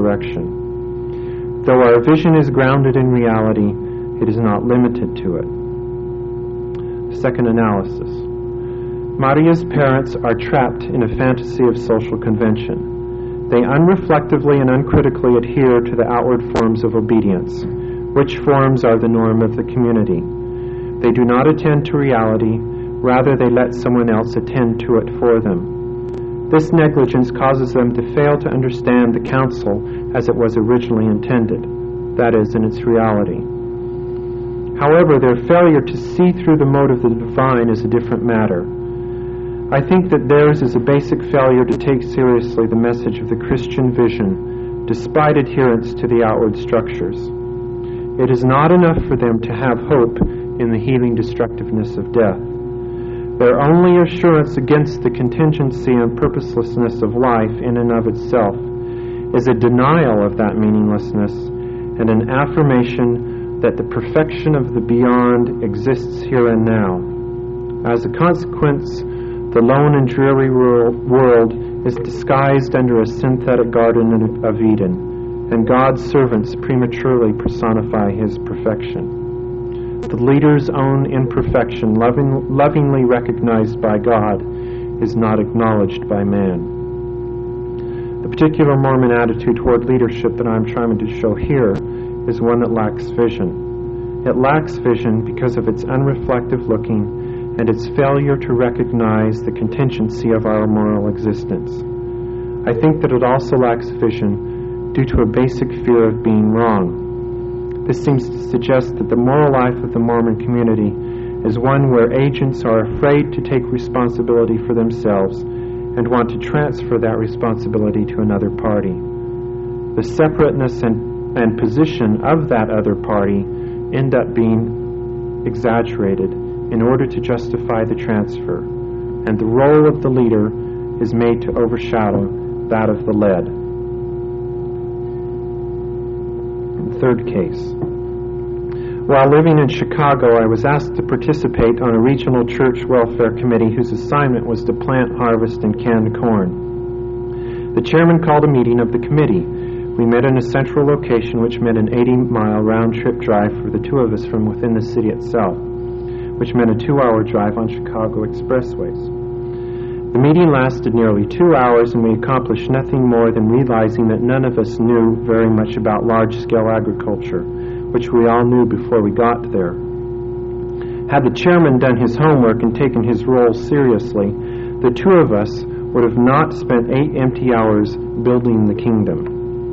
Direction. Though our vision is grounded in reality, it is not limited to it. Second analysis. Maria's parents are trapped in a fantasy of social convention. They unreflectively and uncritically adhere to the outward forms of obedience, which forms are the norm of the community. They do not attend to reality, rather they let someone else attend to it for them. This negligence causes them to fail to understand the counsel as it was originally intended, that is, in its reality. However, their failure to see through the mode of the divine is a different matter. I think that theirs is a basic failure to take seriously the message of the Christian vision, despite adherence to the outward structures. It is not enough for them to have hope in the healing destructiveness of death. Their only assurance against the contingency and purposelessness of life in and of itself is a denial of that meaninglessness and an affirmation that the perfection of the beyond exists here and now. As a consequence, the lone and dreary world is disguised under a synthetic Garden of Eden, and God's servants prematurely personify His perfection. The leader's own imperfection, loving, lovingly recognized by God, is not acknowledged by man. The particular Mormon attitude toward leadership that I'm trying to show here is one that lacks vision. It lacks vision because of its unreflective looking and its failure to recognize the contingency of our moral existence. I think that it also lacks vision due to a basic fear of being wrong. This seems to suggest that the moral life of the Mormon community is one where agents are afraid to take responsibility for themselves and want to transfer that responsibility to another party. The separateness and, and position of that other party end up being exaggerated in order to justify the transfer, and the role of the leader is made to overshadow that of the led. Third case. While living in Chicago, I was asked to participate on a regional church welfare committee whose assignment was to plant, harvest, and can corn. The chairman called a meeting of the committee. We met in a central location, which meant an eighty-mile round-trip drive for the two of us from within the city itself, which meant a two-hour drive on Chicago expressways. The meeting lasted nearly two hours, and we accomplished nothing more than realizing that none of us knew very much about large-scale agriculture, which we all knew before we got there. Had the chairman done his homework and taken his role seriously, the two of us would have not spent eight empty hours building the kingdom.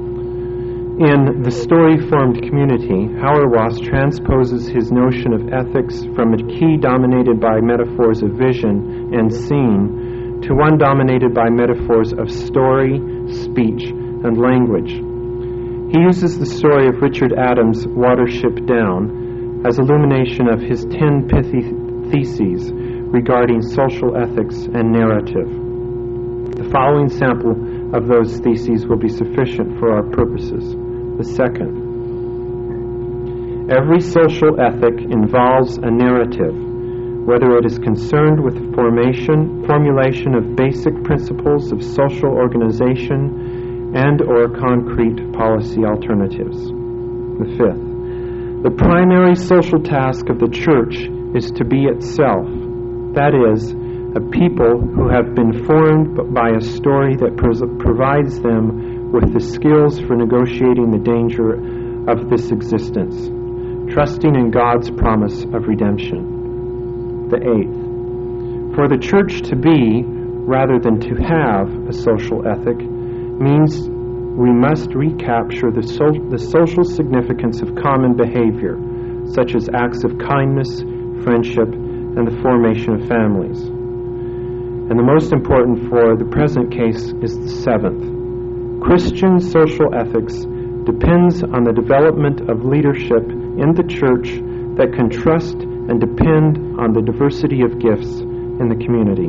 In The Story-Formed Community, Hauerwas transposes his notion of ethics from a key dominated by metaphors of vision and scene to one dominated by metaphors of story, speech, and language. He uses the story of Richard Adams' Watership Down as illumination of his ten pithy theses regarding social ethics and narrative. The following sample of those theses will be sufficient for our purposes. The second. Every social ethic involves a narrative, whether it is concerned with the formation, formulation of basic principles of social organization and or concrete policy alternatives. The fifth. The primary social task of the church is to be itself, that is, a people who have been formed by a story that pres- provides them with the skills for negotiating the danger of this existence, trusting in God's promise of redemption. The eighth. For the church to be, rather than to have, a social ethic means we must recapture the, so- the social significance of common behavior, such as acts of kindness, friendship, and the formation of families. And the most important for the present case is the seventh. Christian social ethics depends on the development of leadership in the church that can trust and depend on the diversity of gifts in the community.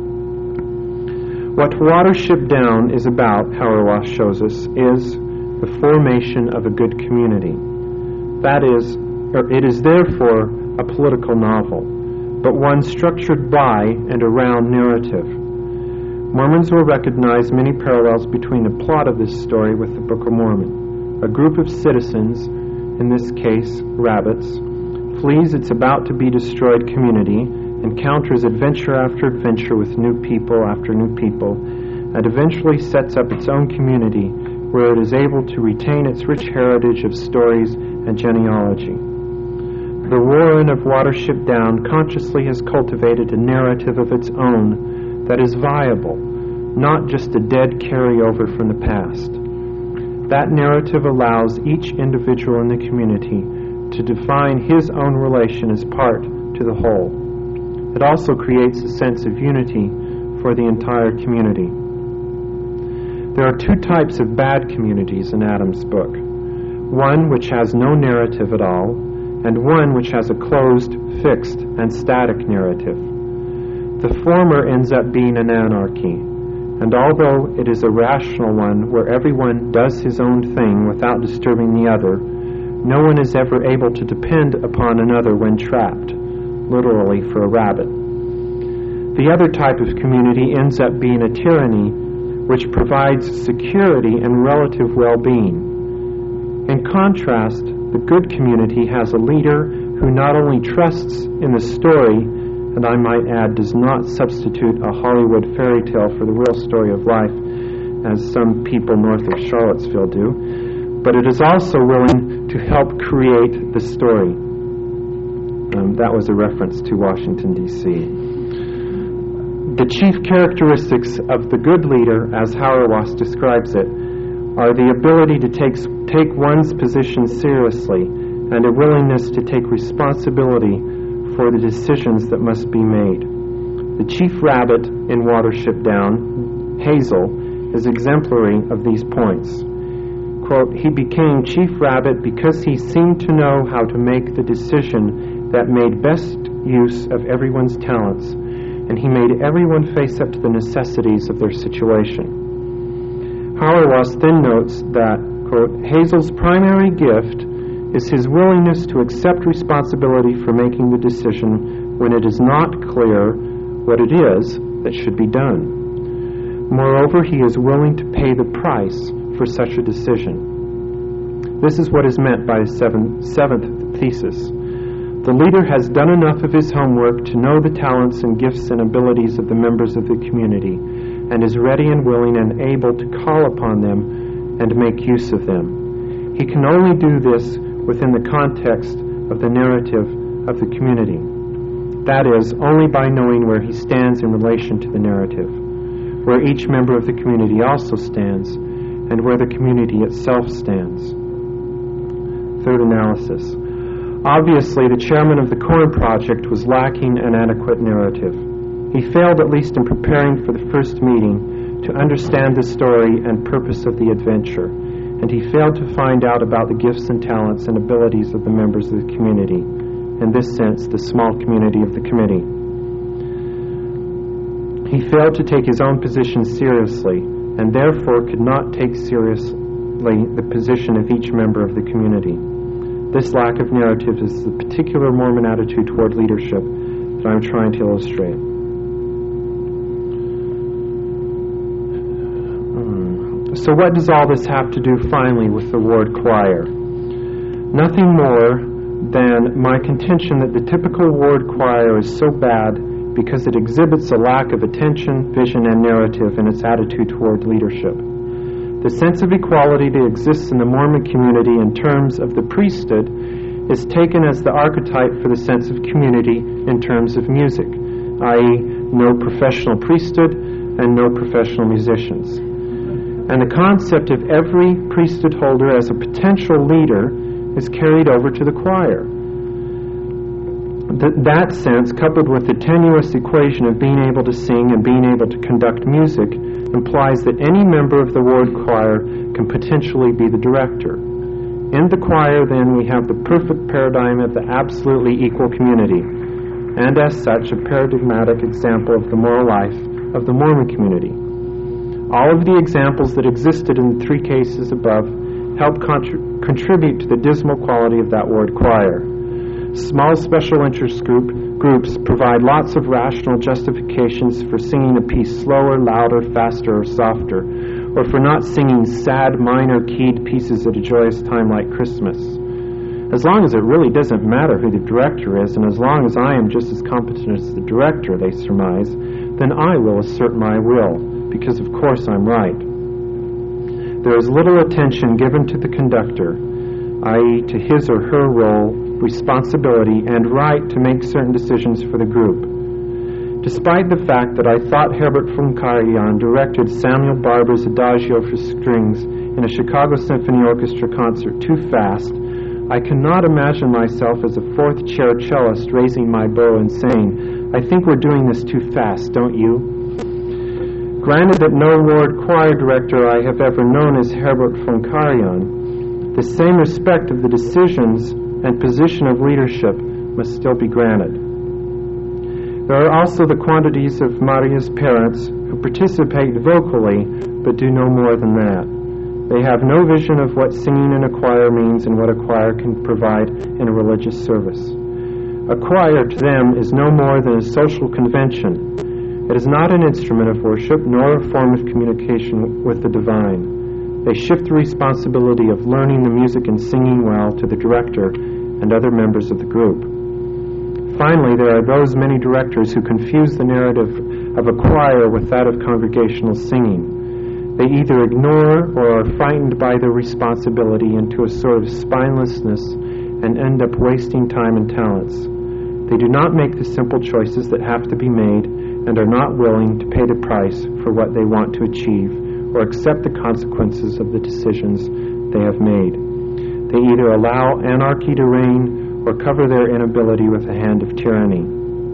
What Watership Down is about, Hauerwas shows us, is the formation of a good community. That is, or it is therefore a political novel, but one structured by and around narrative. Mormons will recognize many parallels between the plot of this story with the Book of Mormon. A group of citizens, in this case rabbits, flees its about-to-be-destroyed community, encounters adventure after adventure with new people after new people, and eventually sets up its own community where it is able to retain its rich heritage of stories and genealogy. The Warren of Watership Down consciously has cultivated a narrative of its own that is viable, not just a dead carryover from the past. That narrative allows each individual in the community to define his own relation as part to the whole. It also creates a sense of unity for the entire community. There are two types of bad communities in Adams' book. One which has no narrative at all, and one which has a closed, fixed, and static narrative. The former ends up being an anarchy, and although it is a rational one where everyone does his own thing without disturbing the other, no one is ever able to depend upon another when trapped, literally for a rabbit. The other type of community ends up being a tyranny which provides security and relative well-being. In contrast, the good community has a leader who not only trusts in the story, and I might add does not substitute a Hollywood fairy tale for the real story of life, as some people north of Charlottesville do, but it is also willing to help create the story. Um, that was a reference to Washington, D C The chief characteristics of the good leader, as Hauerwas describes it, are the ability to take, take one's position seriously and a willingness to take responsibility for the decisions that must be made. The chief rabbit in Watership Down, Hazel, is exemplary of these points. Quote, he became chief rabbit because he seemed to know how to make the decision that made best use of everyone's talents, and he made everyone face up to the necessities of their situation. Hauerwas then notes that, quote, Hazel's primary gift is his willingness to accept responsibility for making the decision when it is not clear what it is that should be done. Moreover, he is willing to pay the price for such a decision. This is what is meant by the seventh, seventh thesis. The leader has done enough of his homework to know the talents and gifts and abilities of the members of the community, and is ready and willing and able to call upon them and make use of them. He can only do this within the context of the narrative of the community. That is, only by knowing where he stands in relation to the narrative, where each member of the community also stands, and where the community itself stands. Third analysis. Obviously, the chairman of the Corn Project was lacking an adequate narrative. He failed, at least in preparing for the first meeting, to understand the story and purpose of the adventure, and he failed to find out about the gifts and talents and abilities of the members of the community, in this sense, the small community of the committee. He failed to take his own position seriously, and therefore could not take seriously the position of each member of the community. This lack of narrative is the particular Mormon attitude toward leadership that I'm trying to illustrate. So what does all this have to do finally with the Ward Choir? Nothing more than my contention that the typical Ward Choir is so bad because it exhibits a lack of attention, vision, and narrative in its attitude toward leadership. The sense of equality that exists in the Mormon community in terms of the priesthood is taken as the archetype for the sense of community in terms of music, that is, no professional priesthood and no professional musicians. And the concept of every priesthood holder as a potential leader is carried over to the choir. Th- that sense, coupled with the tenuous equation of being able to sing and being able to conduct music, implies that any member of the Ward Choir can potentially be the director. In the choir, then, we have the perfect paradigm of the absolutely equal community, and as such, a paradigmatic example of the moral life of the Mormon community. All of the examples that existed in the three cases above help contr- contribute to the dismal quality of that Ward Choir. Small special interest group, groups provide lots of rational justifications for singing a piece slower, louder, faster, or softer, or for not singing sad, minor keyed pieces at a joyous time like Christmas. As long as it really doesn't matter who the director is, and as long as I am just as competent as the director, they surmise, then I will assert my will, because of course I'm right. There is little attention given to the conductor, that is to his or her role, responsibility, and right to make certain decisions for the group. Despite the fact that I thought Herbert von Karajan directed Samuel Barber's Adagio for strings in a Chicago Symphony Orchestra concert too fast, I cannot imagine myself as a fourth-chair cellist raising my bow and saying, "I think we're doing this too fast, don't you?" Granted that no ward choir director I have ever known is Herbert von Karajan, the same respect of the decisions and position of leadership must still be granted. There are also the quantities of Maria's parents who participate vocally but do no more than that. They have no vision of what singing in a choir means and what a choir can provide in a religious service. A choir to them is no more than a social convention. It is not an instrument of worship nor a form of communication with the divine. They shift the responsibility of learning the music and singing well to the director and other members of the group. Finally, there are those many directors who confuse the narrative of a choir with that of congregational singing. They either ignore or are frightened by their responsibility into a sort of spinelessness and end up wasting time and talents. They do not make the simple choices that have to be made and are not willing to pay the price for what they want to achieve or accept the consequences of the decisions they have made. They either allow anarchy to reign or cover their inability with a hand of tyranny.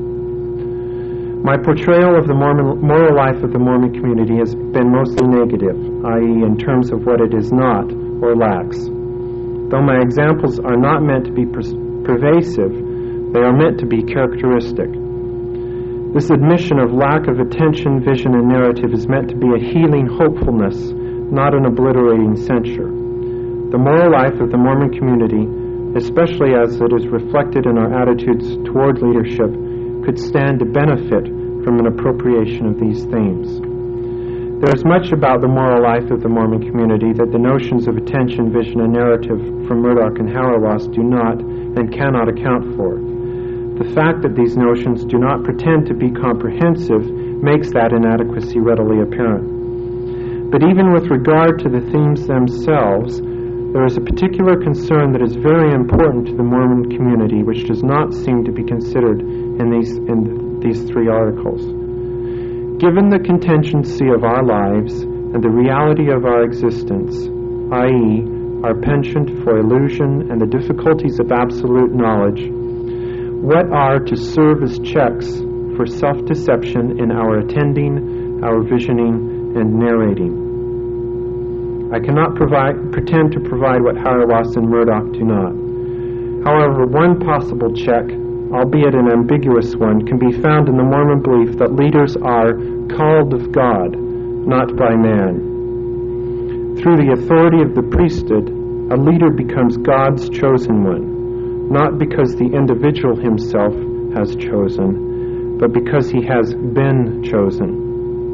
My portrayal of the Mormon, moral life of the Mormon community has been mostly negative, that is in terms of what it is not or lacks. Though my examples are not meant to be per- pervasive, they are meant to be characteristic. This admission of lack of attention, vision, and narrative is meant to be a healing hopefulness, not an obliterating censure. The moral life of the Mormon community, especially as it is reflected in our attitudes toward leadership, could stand to benefit from an appropriation of these themes. There is much about the moral life of the Mormon community that the notions of attention, vision, and narrative from Murdoch and Hauerwas do not and cannot account for. The fact that these notions do not pretend to be comprehensive makes that inadequacy readily apparent. But even with regard to the themes themselves, there is a particular concern that is very important to the Mormon community, which does not seem to be considered in these in these three articles. Given the contingency of our lives and the reality of our existence, that is, our penchant for illusion and the difficulties of absolute knowledge, what are to serve as checks for self-deception in our attending, our visioning, and narrating? I cannot provide, pretend to provide what Hauerwas and Murdoch do not. However, one possible check, albeit an ambiguous one, can be found in the Mormon belief that leaders are called of God, not by man. Through the authority of the priesthood, a leader becomes God's chosen one, not because the individual himself has chosen, but because he has been chosen.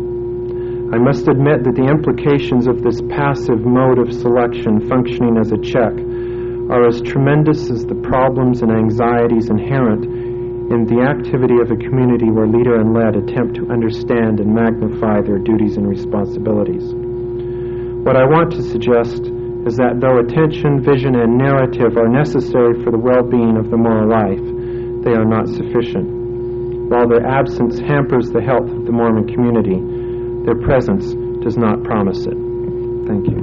I must admit that the implications of this passive mode of selection functioning as a check are as tremendous as the problems and anxieties inherent in the activity of a community where leader and led attempt to understand and magnify their duties and responsibilities. What I want to suggest is that though attention, vision, and narrative are necessary for the well-being of the moral life, they are not sufficient. While their absence hampers the health of the Mormon community, their presence does not promise it. Thank you.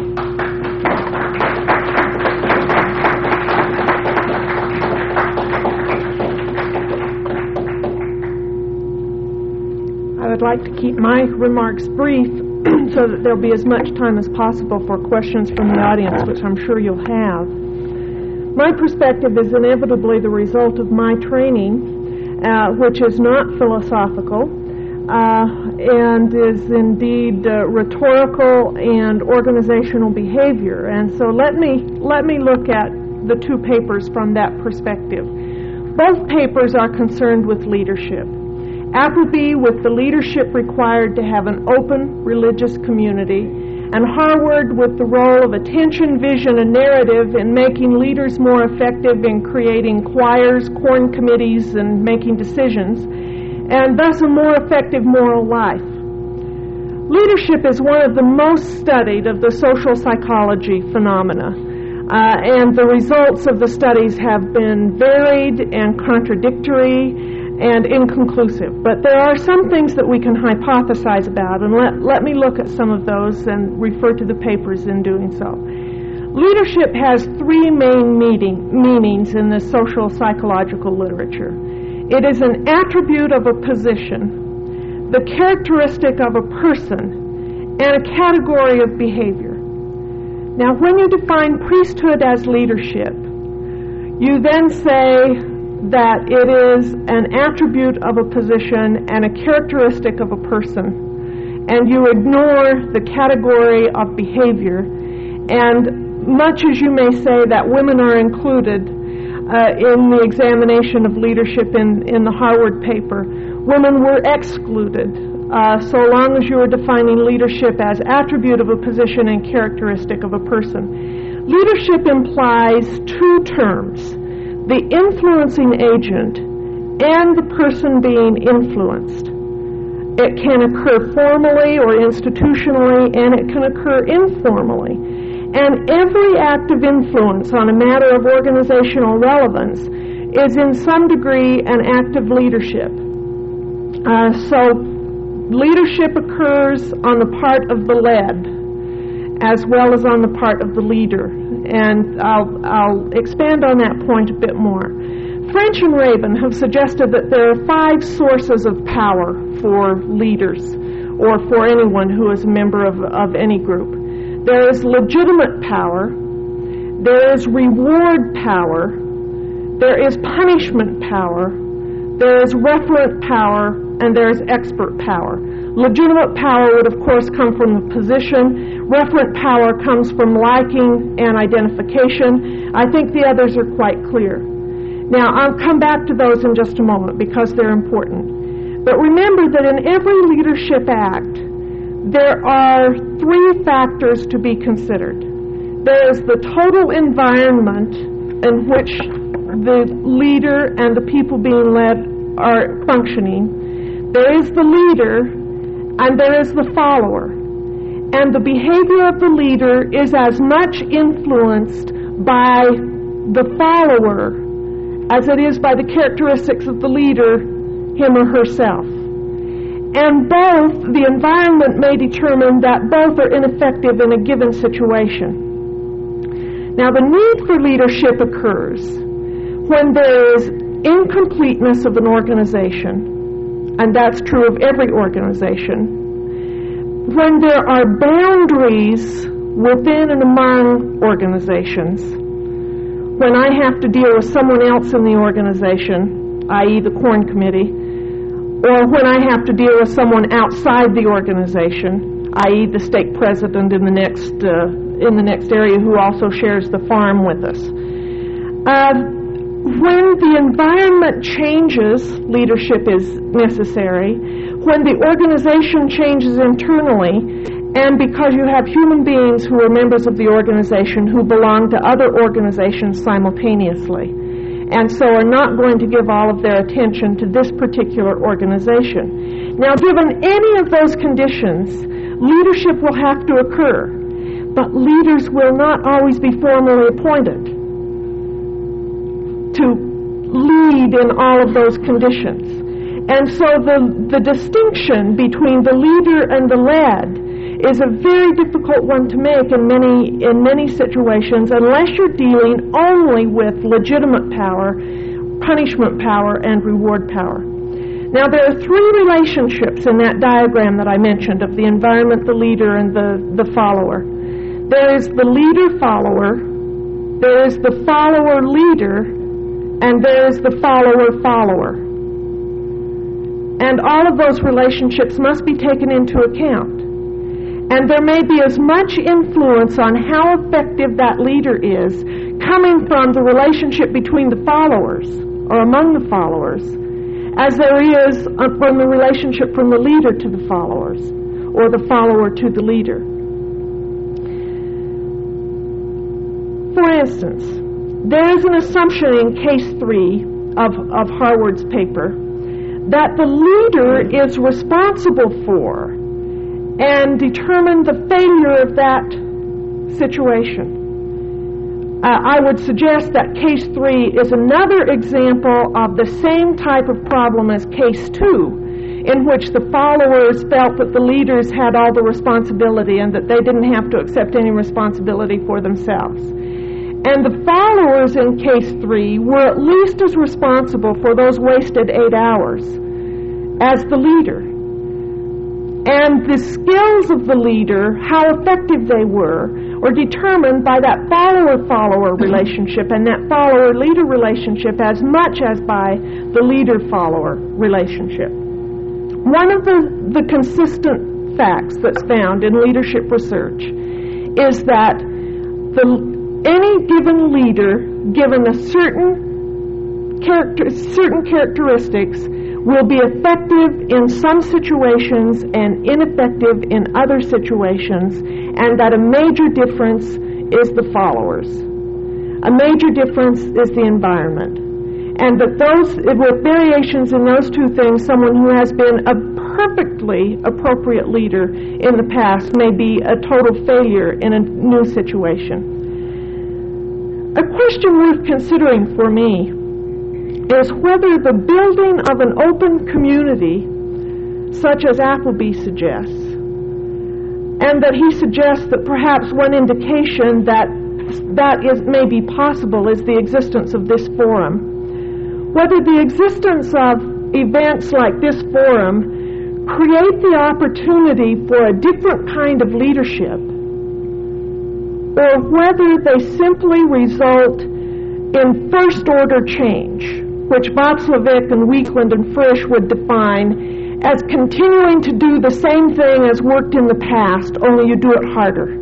I would like to keep my remarks brief so that there'll be as much time as possible for questions from the audience, which I'm sure you'll have. My perspective is inevitably the result of my training, uh, which is not philosophical, Uh, and is indeed uh, rhetorical and organizational behavior. And so let me let me look at the two papers from that perspective. Both papers are concerned with leadership. Appleby with the leadership required to have an open religious community, and Harward with the role of attention, vision, and narrative in making leaders more effective in creating choirs, corn committees, and making decisions, and thus a more effective moral life. Leadership is one of the most studied of the social psychology phenomena, uh, and the results of the studies have been varied and contradictory and inconclusive. But there are some things that we can hypothesize about, and let, let me look at some of those and refer to the papers in doing so. Leadership has three main meaning, meanings in the social psychological literature. It is an attribute of a position, the characteristic of a person, and a category of behavior. Now, when you define priesthood as leadership, you then say that it is an attribute of a position and a characteristic of a person, and you ignore the category of behavior. And much as you may say that women are included uh, in the examination of leadership in, in the Harward paper, women were excluded uh, so long as you were defining leadership as attribute of a position and characteristic of a person. Leadership implies two terms: the influencing agent and the person being influenced. It can occur formally or institutionally, and it can occur informally. And every act of influence on a matter of organizational relevance is in some degree an act of leadership. Uh, so leadership occurs on the part of the led as well as on the part of the leader. And I'll, I'll expand on that point a bit more. French and Rabin have suggested that there are five sources of power for leaders or for anyone who is a member of, of any group. There is legitimate power, there is reward power, there is punishment power, there is referent power, and there is expert power. Legitimate power would, of course, come from the position. Referent power comes from liking and identification. I think the others are quite clear. Now, I'll come back to those in just a moment because they're important. But remember that in every leadership act, there are three factors to be considered. There is the total environment in which the leader and the people being led are functioning. There is the leader, and there is the follower. And the behavior of the leader is as much influenced by the follower as it is by the characteristics of the leader, him or herself. And both, the environment may determine that both are ineffective in a given situation. Now, the need for leadership occurs when there is incompleteness of an organization, and that's true of every organization, when there are boundaries within and among organizations, when I have to deal with someone else in the organization, that is the Corn Committee, or when I have to deal with someone outside the organization, that is the stake president in the next uh, in the next area who also shares the farm with us. Uh, when the environment changes, leadership is necessary. When the organization changes internally, and because you have human beings who are members of the organization who belong to other organizations simultaneously, and so are not going to give all of their attention to this particular organization. Now, given any of those conditions, leadership will have to occur, but leaders will not always be formally appointed to lead in all of those conditions. And so the, the distinction between the leader and the led is a very difficult one to make in many in many situations unless you're dealing only with legitimate power, punishment power, and reward power. Now, there are three relationships in that diagram that I mentioned of the environment, the leader, and the, the follower. There is the leader-follower, there is the follower-leader, and there is the follower-follower. And all of those relationships must be taken into account. And there may be as much influence on how effective that leader is coming from the relationship between the followers, or among the followers, as there is from the relationship from the leader to the followers, or the follower to the leader. For instance, there is an assumption in case three of, of Harward's paper that the leader is responsible for and determine the failure of that situation. Uh, I would suggest that case three is another example of the same type of problem as case two, in which the followers felt that the leaders had all the responsibility and that they didn't have to accept any responsibility for themselves. And the followers in case three were at least as responsible for those wasted eight hours as the leader. And the skills of the leader, how effective they were, were determined by that follower-follower relationship and that follower-leader relationship as much as by the leader-follower relationship. One of the, the consistent facts that's found in leadership research is that the, any given leader, given a certain character, certain characteristics, will be effective in some situations and ineffective in other situations, and that a major difference is the followers. A major difference is the environment. And that those, with variations in those two things, someone who has been a perfectly appropriate leader in the past may be a total failure in a new situation. A question worth considering for me is whether the building of an open community, such as Appleby suggests, and that he suggests that perhaps one indication that that is may be possible is the existence of this forum, whether the existence of events like this forum create the opportunity for a different kind of leadership, or whether they simply result in first-order change, which Václavic and Weakland and Frisch would define as continuing to do the same thing as worked in the past, only you do it harder.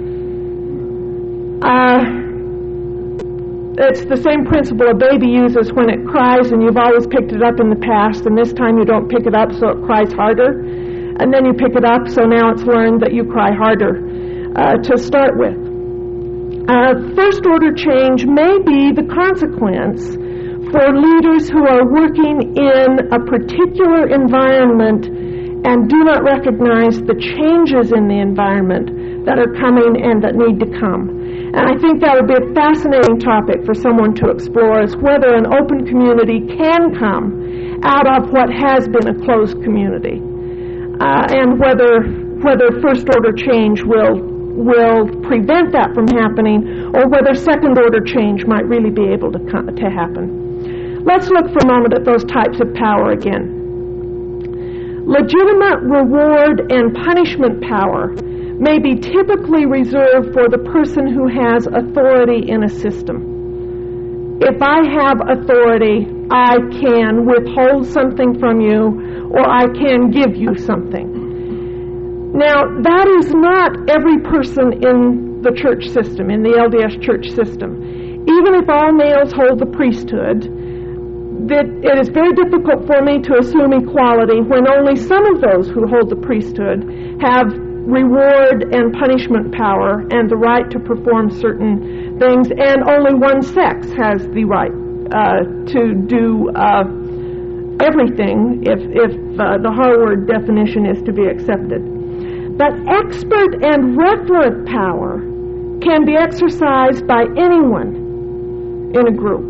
Uh, it's the same principle a baby uses when it cries and you've always picked it up in the past, and this time you don't pick it up so it cries harder, and then you pick it up so now it's learned that you cry harder uh, to start with. Uh, first-order change may be the consequence for leaders who are working in a particular environment and do not recognize the changes in the environment that are coming and that need to come. And I think that would be a fascinating topic for someone to explore, is whether an open community can come out of what has been a closed community, uh, and whether whether first-order change will will prevent that from happening, or whether second-order change might really be able to come, to happen. Let's look for a moment at those types of power again. Legitimate reward and punishment power may be typically reserved for the person who has authority in a system. If I have authority, I can withhold something from you, or I can give you something. Now, that is not every person in the church system, in the L D S church system. Even if all males hold the priesthood, that it is very difficult for me to assume equality when only some of those who hold the priesthood have reward and punishment power and the right to perform certain things, and only one sex has the right uh, to do uh, everything if, if uh, the Harward definition is to be accepted. But expert and referent power can be exercised by anyone in a group,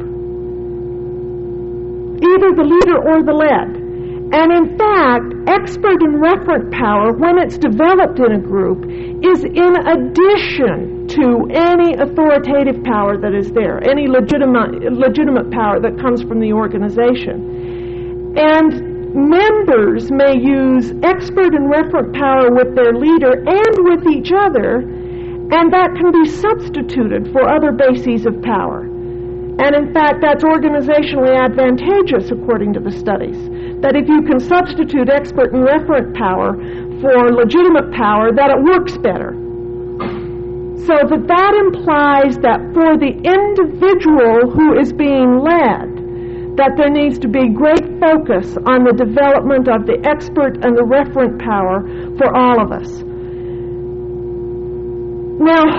either the leader or the led. And in fact, expert and referent power, when it's developed in a group, is in addition to any authoritative power that is there, any legitimate, legitimate power that comes from the organization. And members may use expert and referent power with their leader and with each other, and that can be substituted for other bases of power. And in fact, that's organizationally advantageous, according to the studies, that if you can substitute expert and referent power for legitimate power, that it works better. So that that implies that for the individual who is being led, that there needs to be great focus on the development of the expert and the referent power for all of us. Now,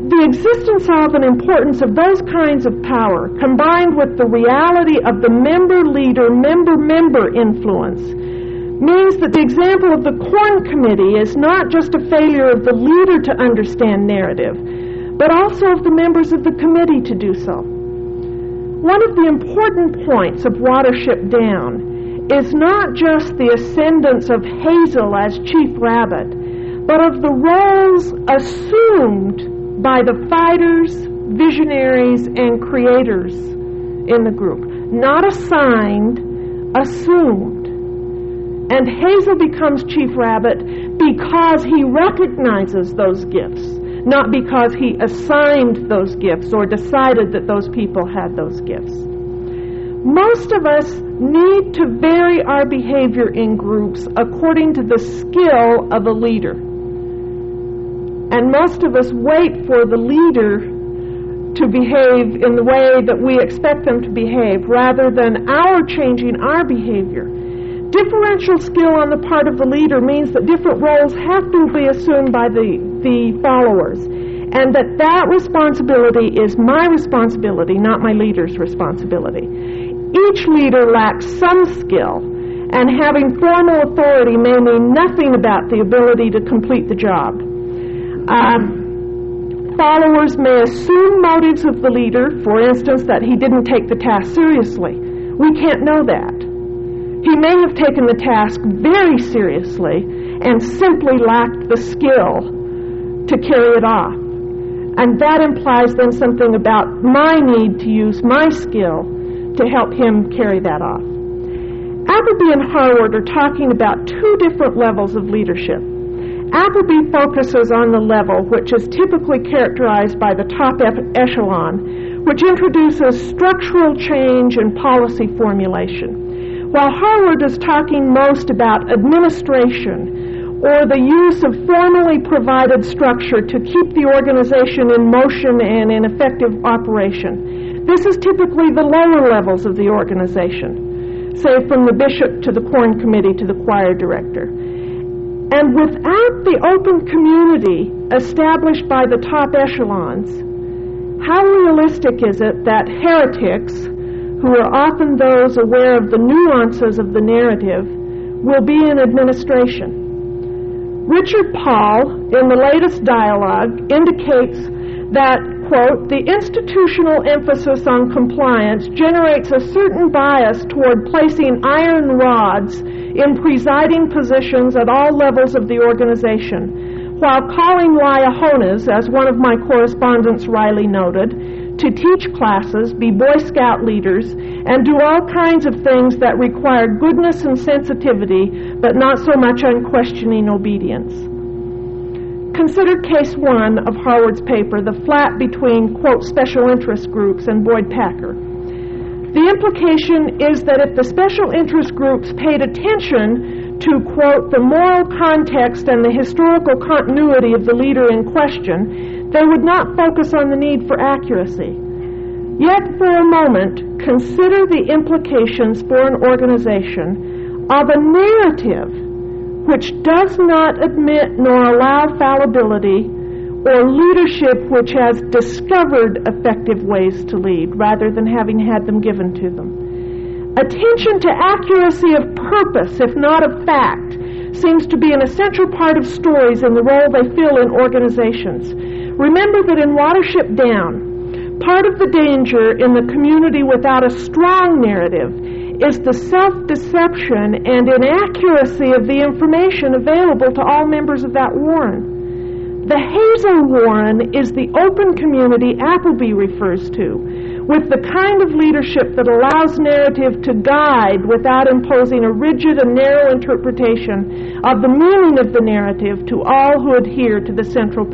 the existence of and importance of those kinds of power, combined with the reality of the member-leader, member-member influence, means that the example of the Corn Committee is not just a failure of the leader to understand narrative, but also of the members of the committee to do so. One of the important points of Watership Down is not just the ascendance of Hazel as Chief Rabbit, but of the roles assumed by the fighters, visionaries, and creators in the group. Not assigned, assumed. And Hazel becomes Chief Rabbit because he recognizes those gifts, not because he assigned those gifts or decided that those people had those gifts. Most of us need to vary our behavior in groups according to the skill of a leader. And most of us wait for the leader to behave in the way that we expect them to behave rather than our changing our behavior. Differential skill on the part of the leader means that different roles have to be assumed by the, the followers, and that that responsibility is my responsibility, not my leader's responsibility. Each leader lacks some skill, and having formal authority may mean nothing about the ability to complete the job. Um, followers may assume motives of the leader, for instance, that he didn't take the task seriously. We can't know that. He may have taken the task very seriously and simply lacked the skill to carry it off. And that implies then something about my need to use my skill to help him carry that off. Appleby and Harward are talking about two different levels of leadership. Appleby focuses on the level which is typically characterized by the top echelon, which introduces structural change and policy formulation, while Harward is talking most about administration, or the use of formally provided structure to keep the organization in motion and in effective operation. This is typically the lower levels of the organization, say from the bishop to the Corn Committee to the choir director. And without the open community established by the top echelons, how realistic is it that heretics, who are often those aware of the nuances of the narrative, will be in administration? Richard Paul, in the latest dialogue, indicates that, quote, the institutional emphasis on compliance generates a certain bias toward placing iron rods in presiding positions at all levels of the organization, while calling Liahonas, as one of my correspondents Riley noted, to teach classes, be Boy Scout leaders, and do all kinds of things that require goodness and sensitivity, but not so much unquestioning obedience. Consider case one of Harward's paper, The Flat Between, quote, Special Interest Groups and Boyd Packer. The implication is that if the special interest groups paid attention to, quote, the moral context and the historical continuity of the leader in question, they would not focus on the need for accuracy. Yet, for a moment, consider the implications for an organization of a narrative which does not admit nor allow fallibility, or leadership which has discovered effective ways to lead rather than having had them given to them. Attention to accuracy of purpose, if not of fact, seems to be an essential part of stories and the role they fill in organizations. Remember that in Watership Down, part of the danger in the community without a strong narrative is the self-deception and inaccuracy of the information available to all members of that warren. The Hazel Warren is the open community Appleby refers to, with the kind of leadership that allows narrative to guide without imposing a rigid and narrow interpretation of the meaning of the narrative to all who adhere to the central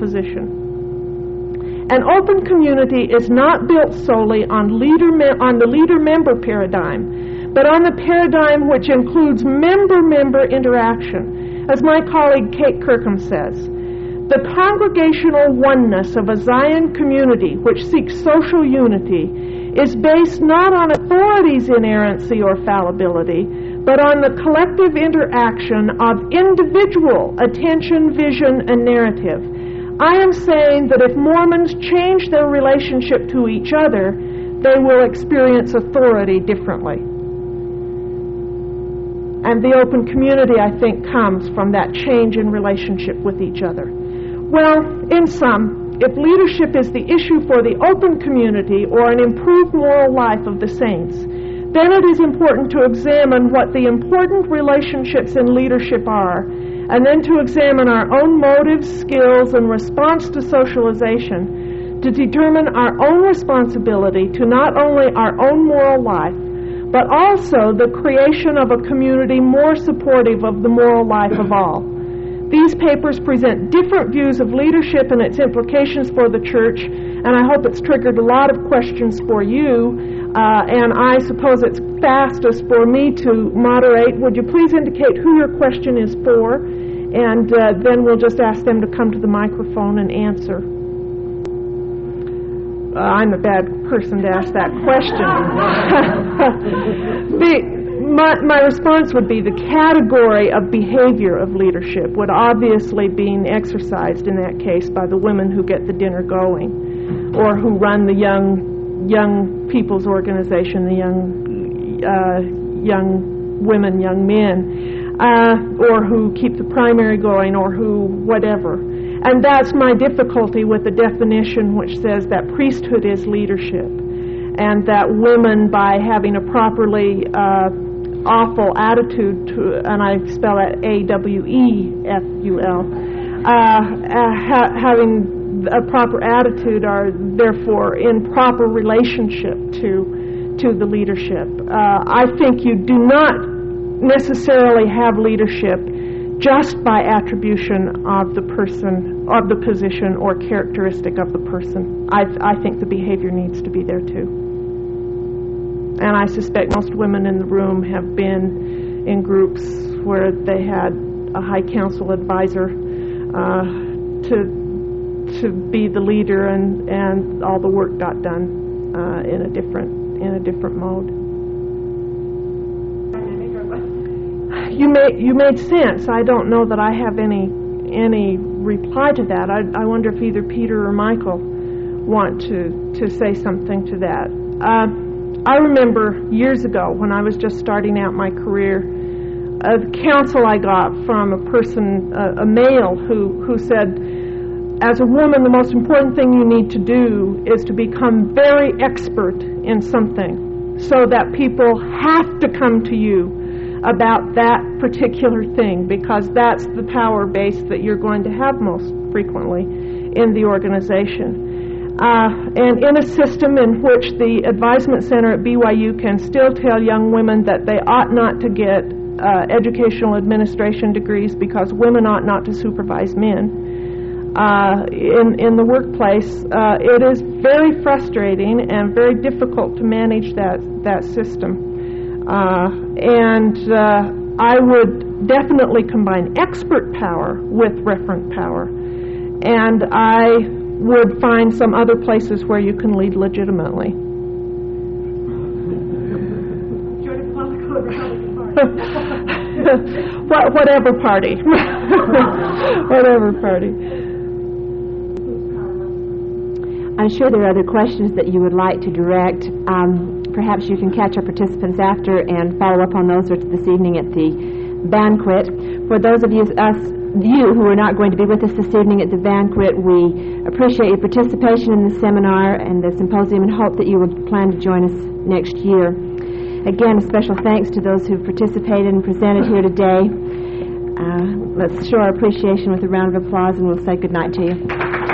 position. An open community is not built solely on, leader me- on the leader-member paradigm, but on the paradigm which includes member-member interaction. As my colleague Kate Kirkham says, the congregational oneness of a Zion community which seeks social unity is based not on authority's inerrancy or fallibility, but on the collective interaction of individual attention, vision, and narrative. I am saying that if Mormons change their relationship to each other, they will experience authority differently. And the open community, I think, comes from that change in relationship with each other. Well, in sum, if leadership is the issue for the open community or an improved moral life of the saints, then it is important to examine what the important relationships in leadership are, and then to examine our own motives, skills, and response to socialization to determine our own responsibility to not only our own moral life, but also the creation of a community more supportive of the moral life of all. These papers present different views of leadership and its implications for the church, and I hope it's triggered a lot of questions for you, uh, and I suppose it's fastest for me to moderate. Would you please indicate who your question is for, and uh, then we'll just ask them to come to the microphone and answer. Uh, I'm a bad person to ask that question. the, my, my response would be the category of behavior of leadership would obviously be exercised in that case by the women who get the dinner going, or who run the young young people's organization, the young uh, young women, young men, uh, or who keep the primary going, or who whatever. And that's my difficulty with the definition which says that priesthood is leadership, and that women, by having a properly uh, awful attitude, to, and I spell that A W E F U L, uh, uh, ha- having a proper attitude are therefore in proper relationship to to the leadership. Uh, I think you do not necessarily have leadership just by attribution of the person, of the position, or characteristic of the person. I, I think the behavior needs to be there too. And I suspect most women in the room have been in groups where they had a high council advisor uh, to to be the leader, and, and all the work got done uh, in a different in a different mode. You made you made sense. I don't know that I have any any reply to that. I, I wonder if either Peter or Michael want to to say something to that. Uh, I remember years ago when I was just starting out my career, a counsel I got from a person, a, a male, who who said, as a woman, the most important thing you need to do is to become very expert in something, so that people have to come to you about that particular thing, because that's the power base that you're going to have most frequently in the organization. Uh, and in a system in which the Advisement Center at B Y U can still tell young women that they ought not to get uh, educational administration degrees because women ought not to supervise men, uh, in, in the workplace, uh, it is very frustrating and very difficult to manage that, that system. Uh, and uh, I would definitely combine expert power with referent power. And I would find some other places where you can lead legitimately. what, whatever party. Whatever party. I'm sure there are other questions that you would like to direct. Um, perhaps you can catch our participants after and follow up on those this evening at the banquet. For those of you, us, you who are not going to be with us this evening at the banquet, we appreciate your participation in the seminar and the symposium and hope that you will plan to join us next year. Again, a special thanks to those who have participated and presented here today. Uh, let's show our appreciation with a round of applause, and we'll say good night to you.